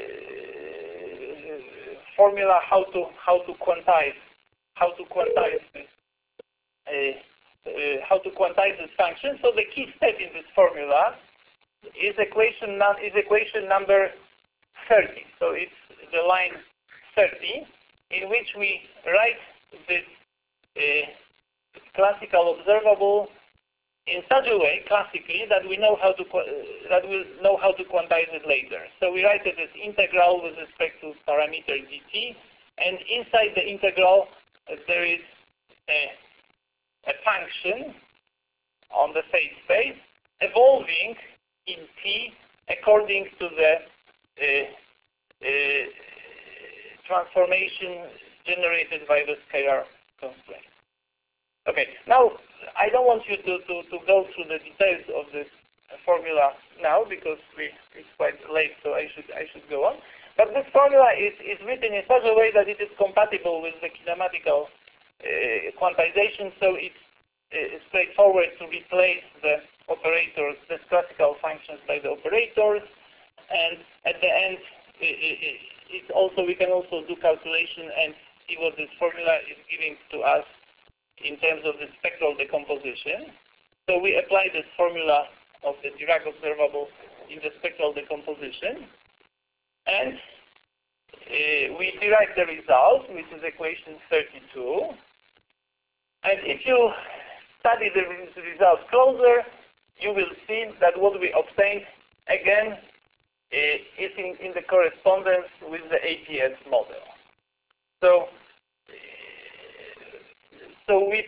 formula how to how to quantize how to quantize this uh, uh, how to quantize this function. So the key step in this formula is equation is equation number thirty. So it's the line thirty, in which we write this uh, classical observable in such a way, classically, that we know how to uh, that we know how to quantize it later. So we write it as integral with respect to parameter dt, and inside the integral uh, there is a, a function on the phase space evolving in t according to the uh, uh, transformation generated by the scalar constraint. Okay, now I don't want you to, to, to go through the details of this formula now because we, it's quite late, so I should I should go on. But this formula is, is written in such a way that it is compatible with the kinematical uh, quantization, so it's uh, straightforward to replace the operators, the classical functions by the operators, and at the end, it, it, it's also we can also do calculation and see what this formula is giving to us in terms of the spectral decomposition. So we apply this formula of the Dirac observable in the spectral decomposition, and uh, we derive the result, which is equation thirty-two. And if you study the result closer, you will see that what we obtained, again, uh, is in, in the correspondence with the A P S model. So, So we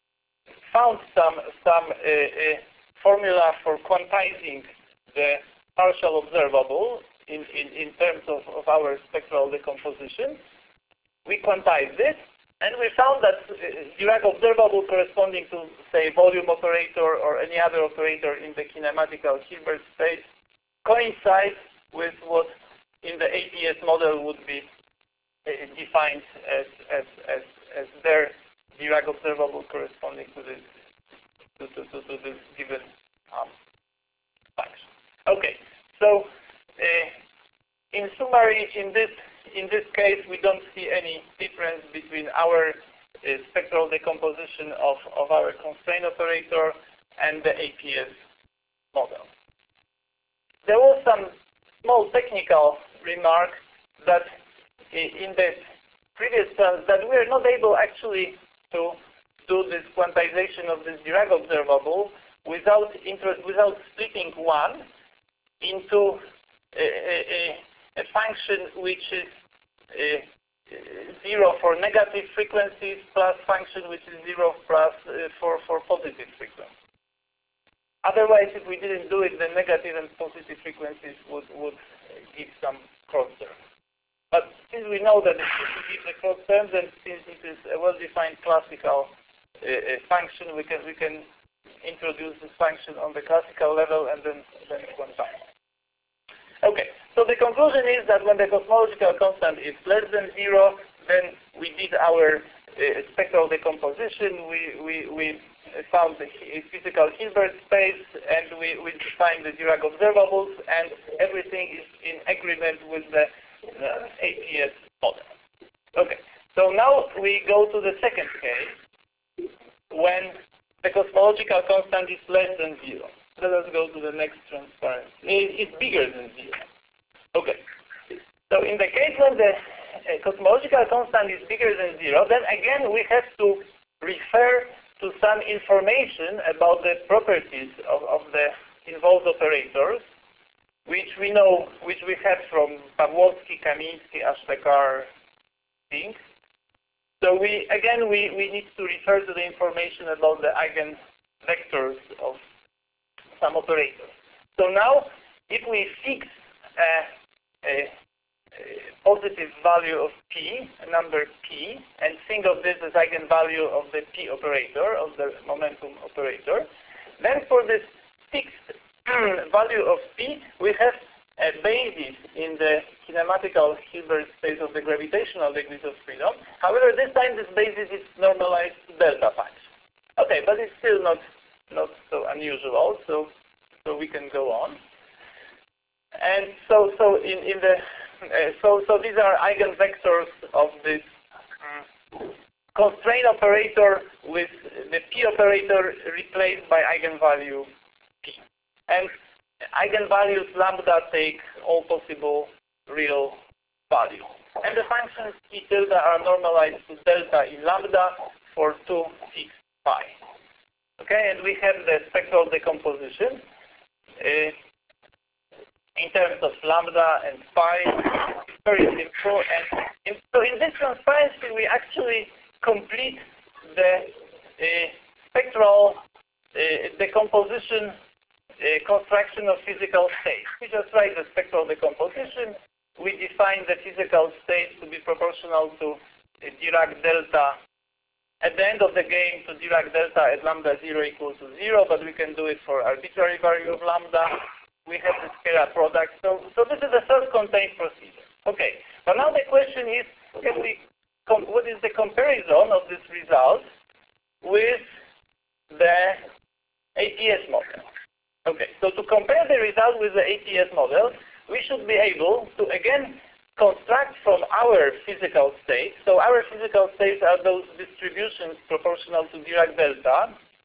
found some some uh, uh, formula for quantizing the partial observable in, in, in terms of, of our spectral decomposition. We quantized it, and we found that uh, Dirac observable corresponding to, say, volume operator or any other operator in the kinematical Hilbert space coincides with what in the A P S model would be uh, defined as, as, as, as their Dirac observable corresponding to this to, to, to, to this given um, function. Okay, so uh, in summary, in this in this case, we don't see any difference between our uh, spectral decomposition of of our constraint operator and the A P S model. There was some small technical remark that in the previous terms that we are not able actually to do this quantization of this Dirac observable without without splitting one into a, a, a function which is a, a zero for negative frequencies plus function which is zero plus uh, for for positive frequencies. Otherwise, if we didn't do it, the negative and positive frequencies would would give some cross terms. But since we know that it should give the cross terms, and since it is a well-defined classical uh, function, we can we can introduce this function on the classical level and then then quantize. Okay, so the conclusion is that when the cosmological constant is less than zero, then we did our uh, spectral decomposition. We we we found the physical Hilbert space, and we we defined the Dirac observables, and everything is in agreement with the Uh, A P S model. Okay, so now we go to the second case when the cosmological constant is less than zero. Let us go to the next transparency. It's bigger than zero. Okay, so in the case when the uh, cosmological constant is bigger than zero, then again we have to refer to some information about the properties of, of the involved operators, which we know, which we had from Pawłowski, Kamiński, Ashtekar things. So we, again, we, we need to refer to the information about the eigenvectors of some operators. So now, if we fix a, a, positive value of p, a number p, and think of this as eigenvalue of the p operator, of the momentum operator. Then for this fixed value of p, we have a basis in the kinematical Hilbert space of the gravitational degrees of freedom. However, this time this basis is normalized to delta function. Okay, but it's still not not so unusual, so so we can go on. And so so in in the uh, so so these are eigenvectors of this um, constraint operator with the p operator replaced by eigenvalue p. And eigenvalues lambda take all possible real values. And the functions p tilde are normalized to delta in lambda for two fixed pi. Okay, and we have the spectral decomposition uh, in terms of lambda and pi. It's very simple. And in, so in this transparency, we actually complete the uh, spectral uh, decomposition Uh, construction of physical states. We just write the spectral decomposition. We define the physical state to be proportional to uh, Dirac delta at the end of the game, to Dirac delta at lambda zero equal to zero, but we can do it for arbitrary value of lambda. We have the scalar product. So, so this is the self-contained procedure. Okay, but now the question is, can we com what is the comparison of this result with the A P S model? Okay, so to compare the result with the A P S model, we should be able to again construct from our physical states. So our physical states are those distributions proportional to Dirac delta.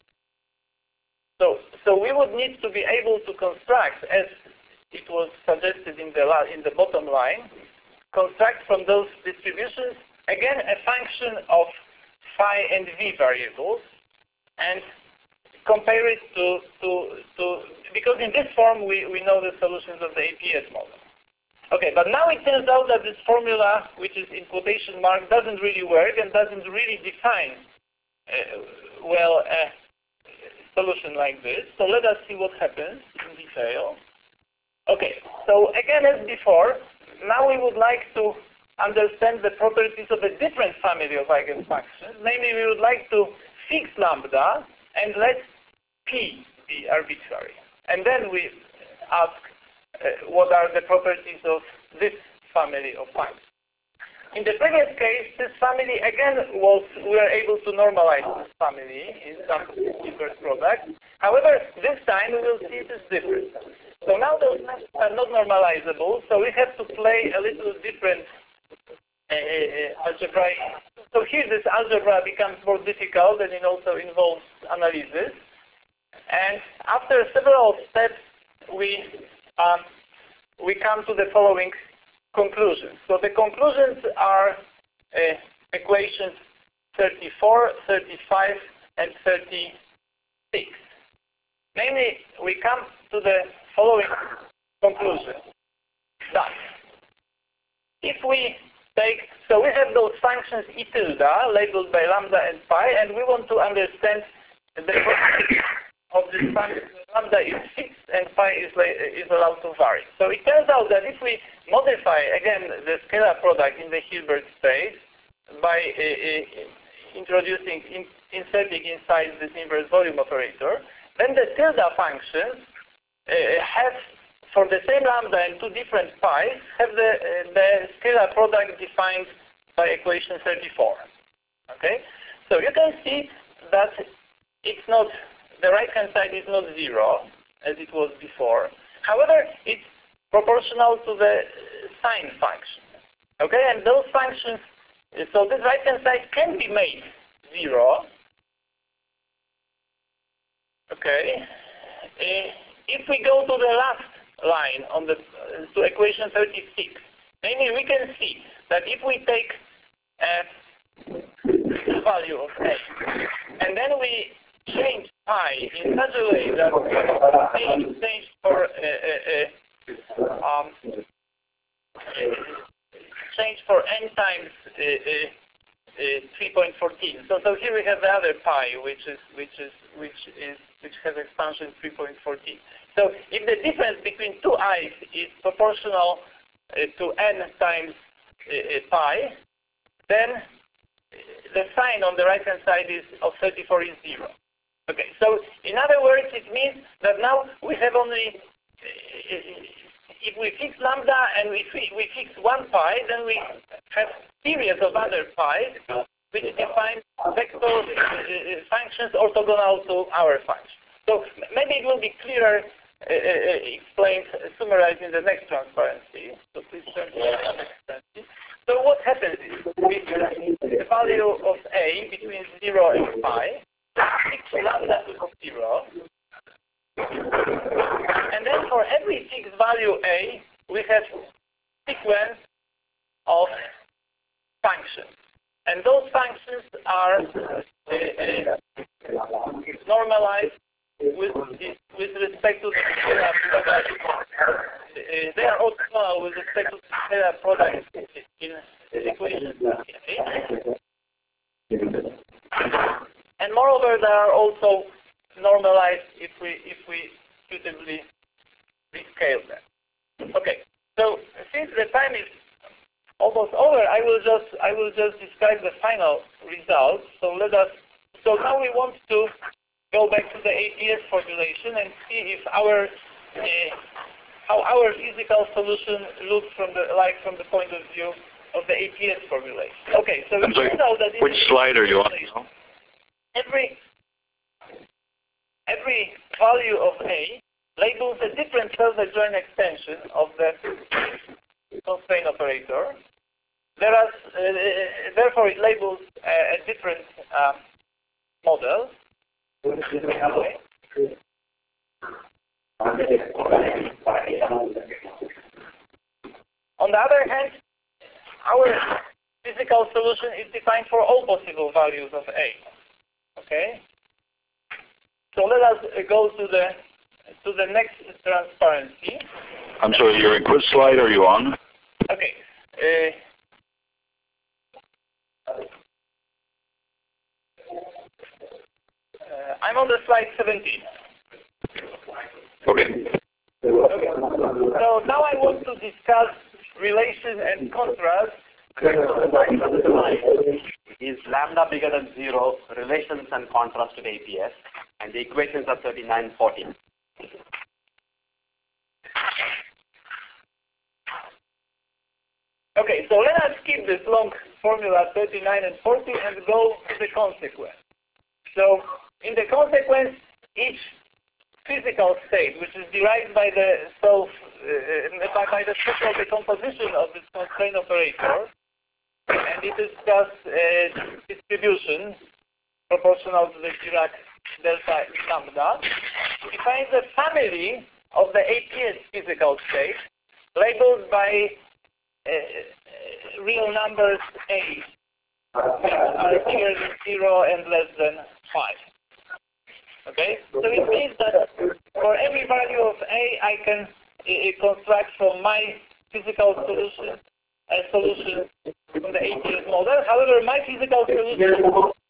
So, so we would need to be able to construct, as it was suggested in the in the bottom line, construct from those distributions again a function of phi and v variables, and compare it to, to, to, because in this form we, we know the solutions of the A P S model. Okay, but now it turns out that this formula, which is in quotation mark, doesn't really work and doesn't really define, uh, well, a solution like this. So let us see what happens in detail. Okay, so again as before, now we would like to understand the properties of a different family of eigenfunctions. Namely, we would like to fix lambda and let p be arbitrary. And then we ask uh, what are the properties of this family of functions. In the previous case, this family again was, we were able to normalize this family in some Hilbert product. However, this time we will see it is different. So now those are not normalizable, so we have to play a little different uh, uh, algebraic. So here this algebra becomes more difficult and it also involves analysis. And after several steps, we um, we come to the following conclusions. So the conclusions are uh, equations thirty-four, thirty-five, and thirty-six. Namely, we come to the following conclusion that if we take, so we have those functions e tilde labeled by lambda and pi, and we want to understand the property of this function. Lambda is fixed and pi is, is allowed to vary. So it turns out that if we modify again the scalar product in the Hilbert space by uh, uh, introducing, in, inserting inside this inverse volume operator, then the tilde functions uh, have, for the same lambda and two different pi's, have the, uh, the scalar product defined by equation thirty-four. Okay? So you can see that it's not, the right-hand side is not zero, as it was before. However, it's proportional to the sine function. Okay? And those functions, so this right-hand side can be made zero. Okay? Uh, if we go to the last line on the uh, to equation thirty-six, namely we can see that if we take a value of x and then we change pi in such a way that we change for uh, uh, uh, um, change for n times uh, uh, uh, three point one four. So so here we have the other pi, which is which is which is which has expansion three point one four. So if the difference between two i's is proportional uh, to n times uh, pi, then the sign on the right-hand side is of thirty-four is zero. Okay, so in other words, it means that now we have only, uh, if we fix lambda and if we, we fix one pi, then we have series of other pi's which define vector uh, functions orthogonal to our function. So maybe it will be clearer uh, uh, explained, uh, summarized in the next transparency. So please turn to the next transparency. So what happens is with the value of a between zero and pi, fix lambda to zero, and then for every fixed value a, we have sequence of functions. And those functions are uh, uh, normalized with, with respect to the scalar product. Uh, they are orthogonal with respect to the scalar product in the equation A. And moreover, they are also normalized if we if we suitably rescale them. Okay. So since the time is almost over, I will just I will just describe the final results. So let us. So now we want to go back to the A P S formulation and see if our uh, how our physical solution looks from the like from the point of view of the A P S formulation. Okay. So it turns out that which slide are you on? Every every value of A labels a different self-adjoint extension of the constraint operator. There are, uh, therefore, it labels a, a different uh, model. On the other hand, our physical solution is defined for all possible values of A. Okay. So let us uh, go to the to the next transparency. I'm sorry, you're in which slide are you on? Okay. Uh, uh, I'm on the slide seventeen. Okay. Okay. So now I want to discuss relation and contrast. Is lambda bigger than zero, relations and contrast to the A P S, and the equations are thirty-nine, forty. Okay, so let us skip this long formula thirty-nine and forty and go to the consequence. So in the consequence, each physical state, which is derived by the self, uh, by, by the special decomposition of this constraint operator, and it is just a distribution proportional to the Dirac delta lambda, defines a family of the A P S physical state labeled by uh, uh, real numbers A are bigger than zero and less than five. Okay, so it means that for every value of A, I can uh, construct from my physical solution a solution from the A P S model. However, my physical solution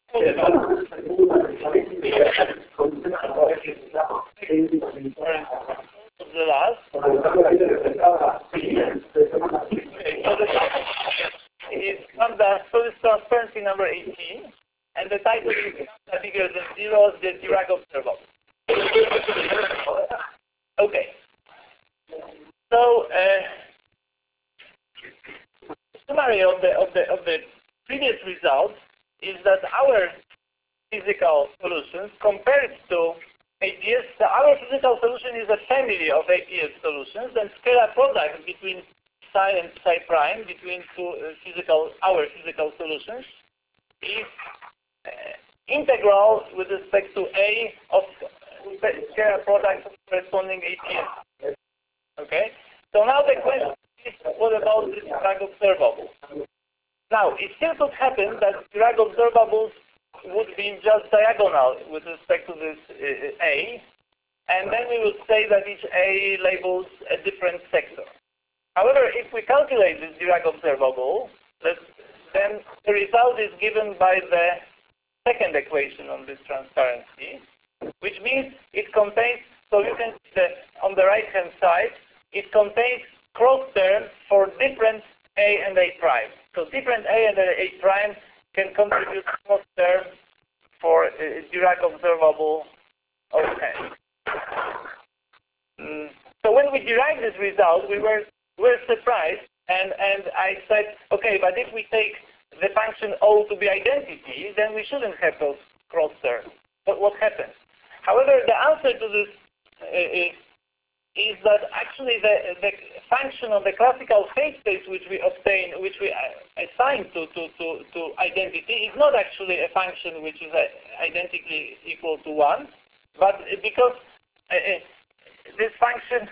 the last. Okay, so the topic is lambda, so it's transparency number eighteen, and the title is lambda bigger than zero, the Dirac observable. Okay, so uh, summary of the of the of the previous results is that our physical solutions compared to A P S, our physical solution is a family of A P S solutions, and scalar product between psi and psi prime between two uh, physical our physical solutions is uh, integral with respect to A of scalar product of corresponding A P S. Okay. So now the question is, what about this Dirac observable? Now, it still could happen that Dirac observables would be just diagonal with respect to this uh, A, and then we would say that each A labels a different sector. However, if we calculate this Dirac observable, then the result is given by the second equation on this transparency, which means it contains, so you can see that on the right-hand side, it contains cross terms for different A and A prime. So different A and A prime can contribute cross terms for uh, Dirac observable of n. Mm. So when we derived this result, we were were surprised, and and I said, okay, but if we take the function O to be identity, then we shouldn't have those cross terms. But what happened? However, the answer to this uh, is that actually the, the function of the classical phase space which we obtain, which we assign to, to, to, to identity, is not actually a function which is uh, identically equal to one, but because uh, this function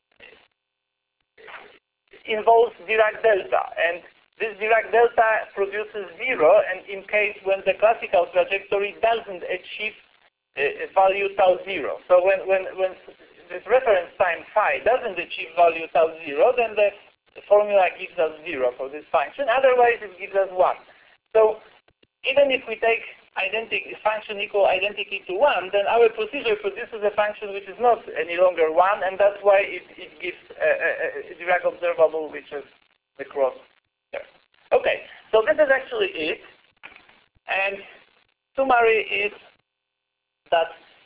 involves Dirac delta, and this Dirac delta produces zero, and in case when the classical trajectory doesn't achieve uh, value tau zero. So when, when, when this reference time phi doesn't achieve value tau zero, then the formula gives us zero for this function. Otherwise, it gives us one. So even if we take identity function equal identity to one, then our procedure produces a function which is not any longer one, and that's why it, it gives a, a, a Dirac observable, which is the cross term. Okay, so this is actually it. And summary is that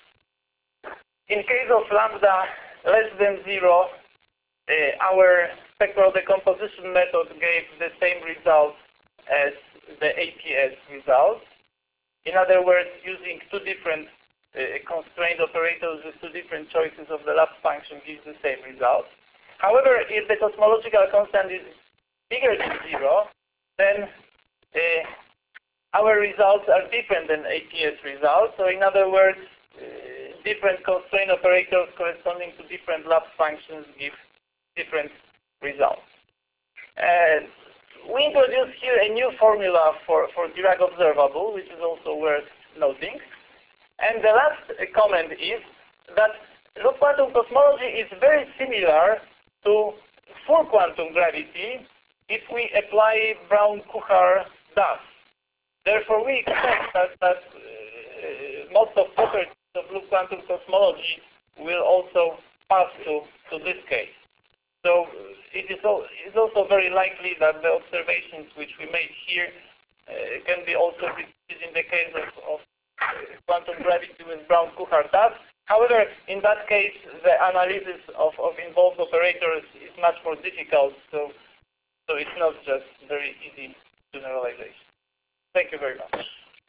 in case of lambda less than zero, uh, our spectral decomposition method gave the same result as the A P S result. In other words, using two different uh, constraint operators with two different choices of the Laplace function gives the same result. However, if the cosmological constant is bigger than zero, then uh, our results are different than A P S results. So in other words, uh, different constraint operators corresponding to different Laplace functions give different results. And we introduce here a new formula for, for Dirac observable, which is also worth noting. And the last uh, comment is that loop quantum cosmology is very similar to full quantum gravity if we apply Brown-Kuchar dust. Therefore, we expect that, that uh, most of properties of loop quantum cosmology will also pass to, to this case. So it is also very likely that the observations which we made here uh, can be also repeated in the case of, of quantum gravity with Brown-Kuchar dust. However, in that case, the analysis of, of involved operators is much more difficult, so, so it's not just very easy generalization. Thank you very much.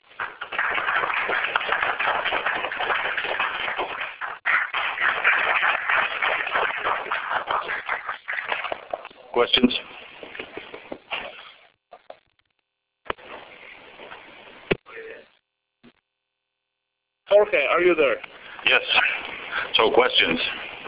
Questions? Jorge, are you there? Yes. So questions?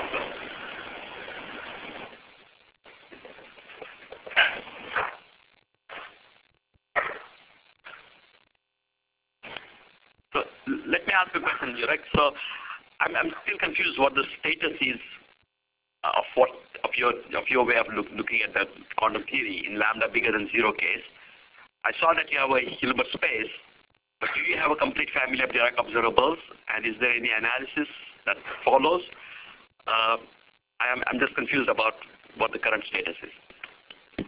So let me ask a question, Jurek. So I'm, I'm still confused what the status is of what of your of your way of look, looking at the quantum theory in lambda bigger than zero case. I saw that you have a Hilbert space, but do you have a complete family of Dirac observables? And is there any analysis that follows? Uh, I am I'm just confused about what the current status is.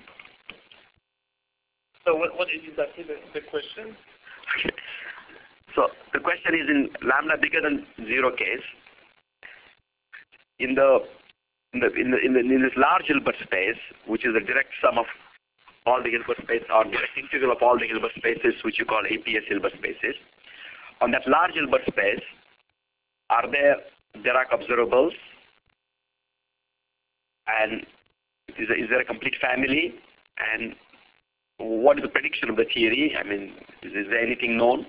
So what, what is exactly the, the question? So the question is in lambda bigger than zero case. In the in the in the in, the, in this large Hilbert space, which is the direct sum of all the Hilbert spaces, or direct integral of all the Hilbert spaces, which you call A P S Hilbert spaces. On that large Hilbert space, are there Dirac observables? And is there, is there a complete family? And what is the prediction of the theory? I mean, is, is there anything known?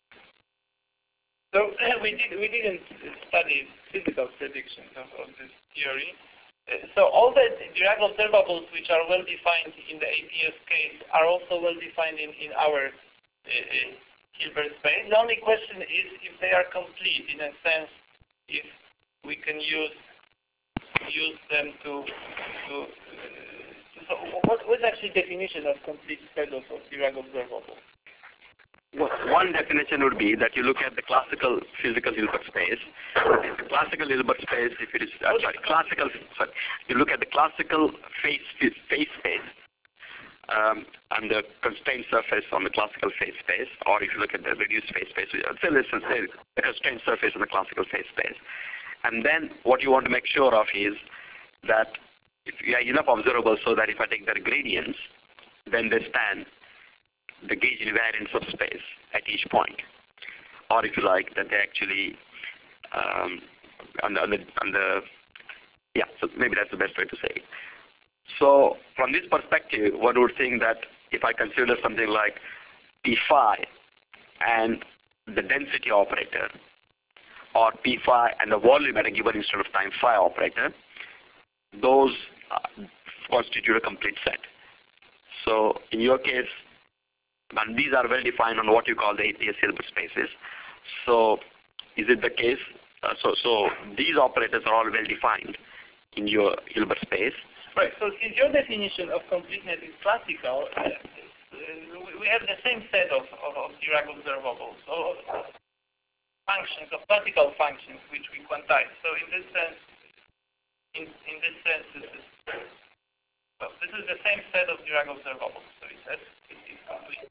So we did we didn't study physical predictions of, of this theory. Uh, so all the Dirac observables which are well defined in the A P S case are also well defined in, in our uh, uh, Hilbert space. The only question is if they are complete, in a sense, if we can use use them to to. Uh, so what what's actually definition of complete set of, of Dirac observables? one definition would be that you look at the classical physical Hilbert space. The classical Hilbert space, if it is uh, sorry, classical sorry, you look at the classical phase phase space um, and the constrained surface on the classical phase space, or if you look at the reduced phase space, say listen, say the constrained surface on the classical phase space, and then what you want to make sure of is that if you have enough observables so that if I take their gradients, then they span the gauge invariant subspace at each point, or if you like, that they actually um, on, the, on, the, on the yeah. So maybe that's the best way to say it. So from this perspective, one would think that if I consider something like P phi and the density operator, or P phi and the volume at a given instant of time phi operator, those uh, constitute a complete set. So in your case, and these are well defined on what you call the A P S Hilbert spaces. So is it the case? Uh, so so these operators are all well defined in your Hilbert space. Right. So since your definition of completeness is classical, uh, we have the same set of, of, of Dirac observables, so functions of classical functions which we quantize. So in this sense, in in this sense, this is well, this is the same set of Dirac observables. So it has it is complete.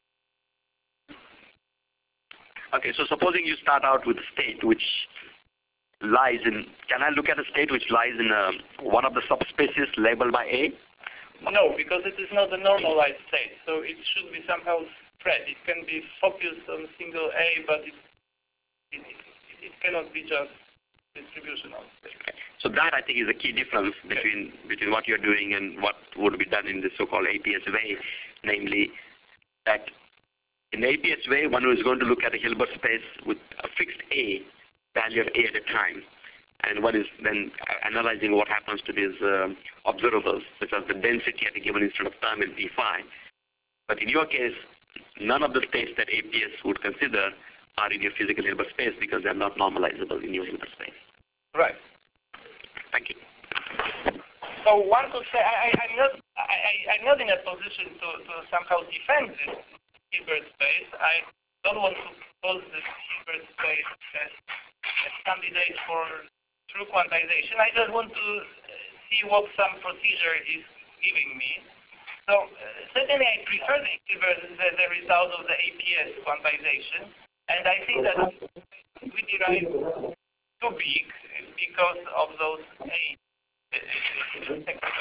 Okay, so supposing you start out with a state which lies in, can I look at a state which lies in a, one of the subspaces labeled by A? No, because it is not a normalized state, so it should be somehow spread. It can be focused on single A, but it, it, it cannot be just distributional state. So that, I think, is a key difference between between what you're doing and what would be done in the so-called A P S way, namely that in the A P S way, one is going to look at a Hilbert space with a fixed A, value of A at a time, and one is then analyzing what happens to these um, observables, such as the density at a given instant of time in P phi. But in your case, none of the states that A P S would consider are in your physical Hilbert space because they're not normalizable in your Hilbert space. Right. Thank you. So one could say, I, I, I'm not, I, I'm not in a position to, to somehow defend this Hilbert space. I don't want to pose this Hilbert space as a candidate for true quantization. I just want to see what some procedure is giving me. So uh, certainly I prefer the Hilbert, the, the result of the A P S quantization, and I think that we derive too big because of those A. So,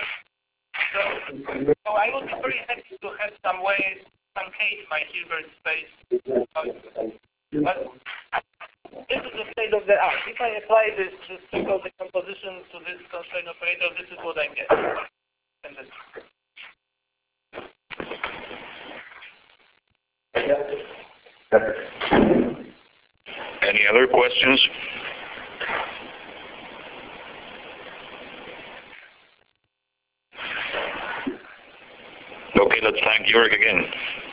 so I would be very happy to have some way, some case my Hilbert space. But this is the state of the art. If I apply this, this triple decomposition to this constraint operator, this is what I get. And this. Any other questions? Okay, let's thank Jörg again.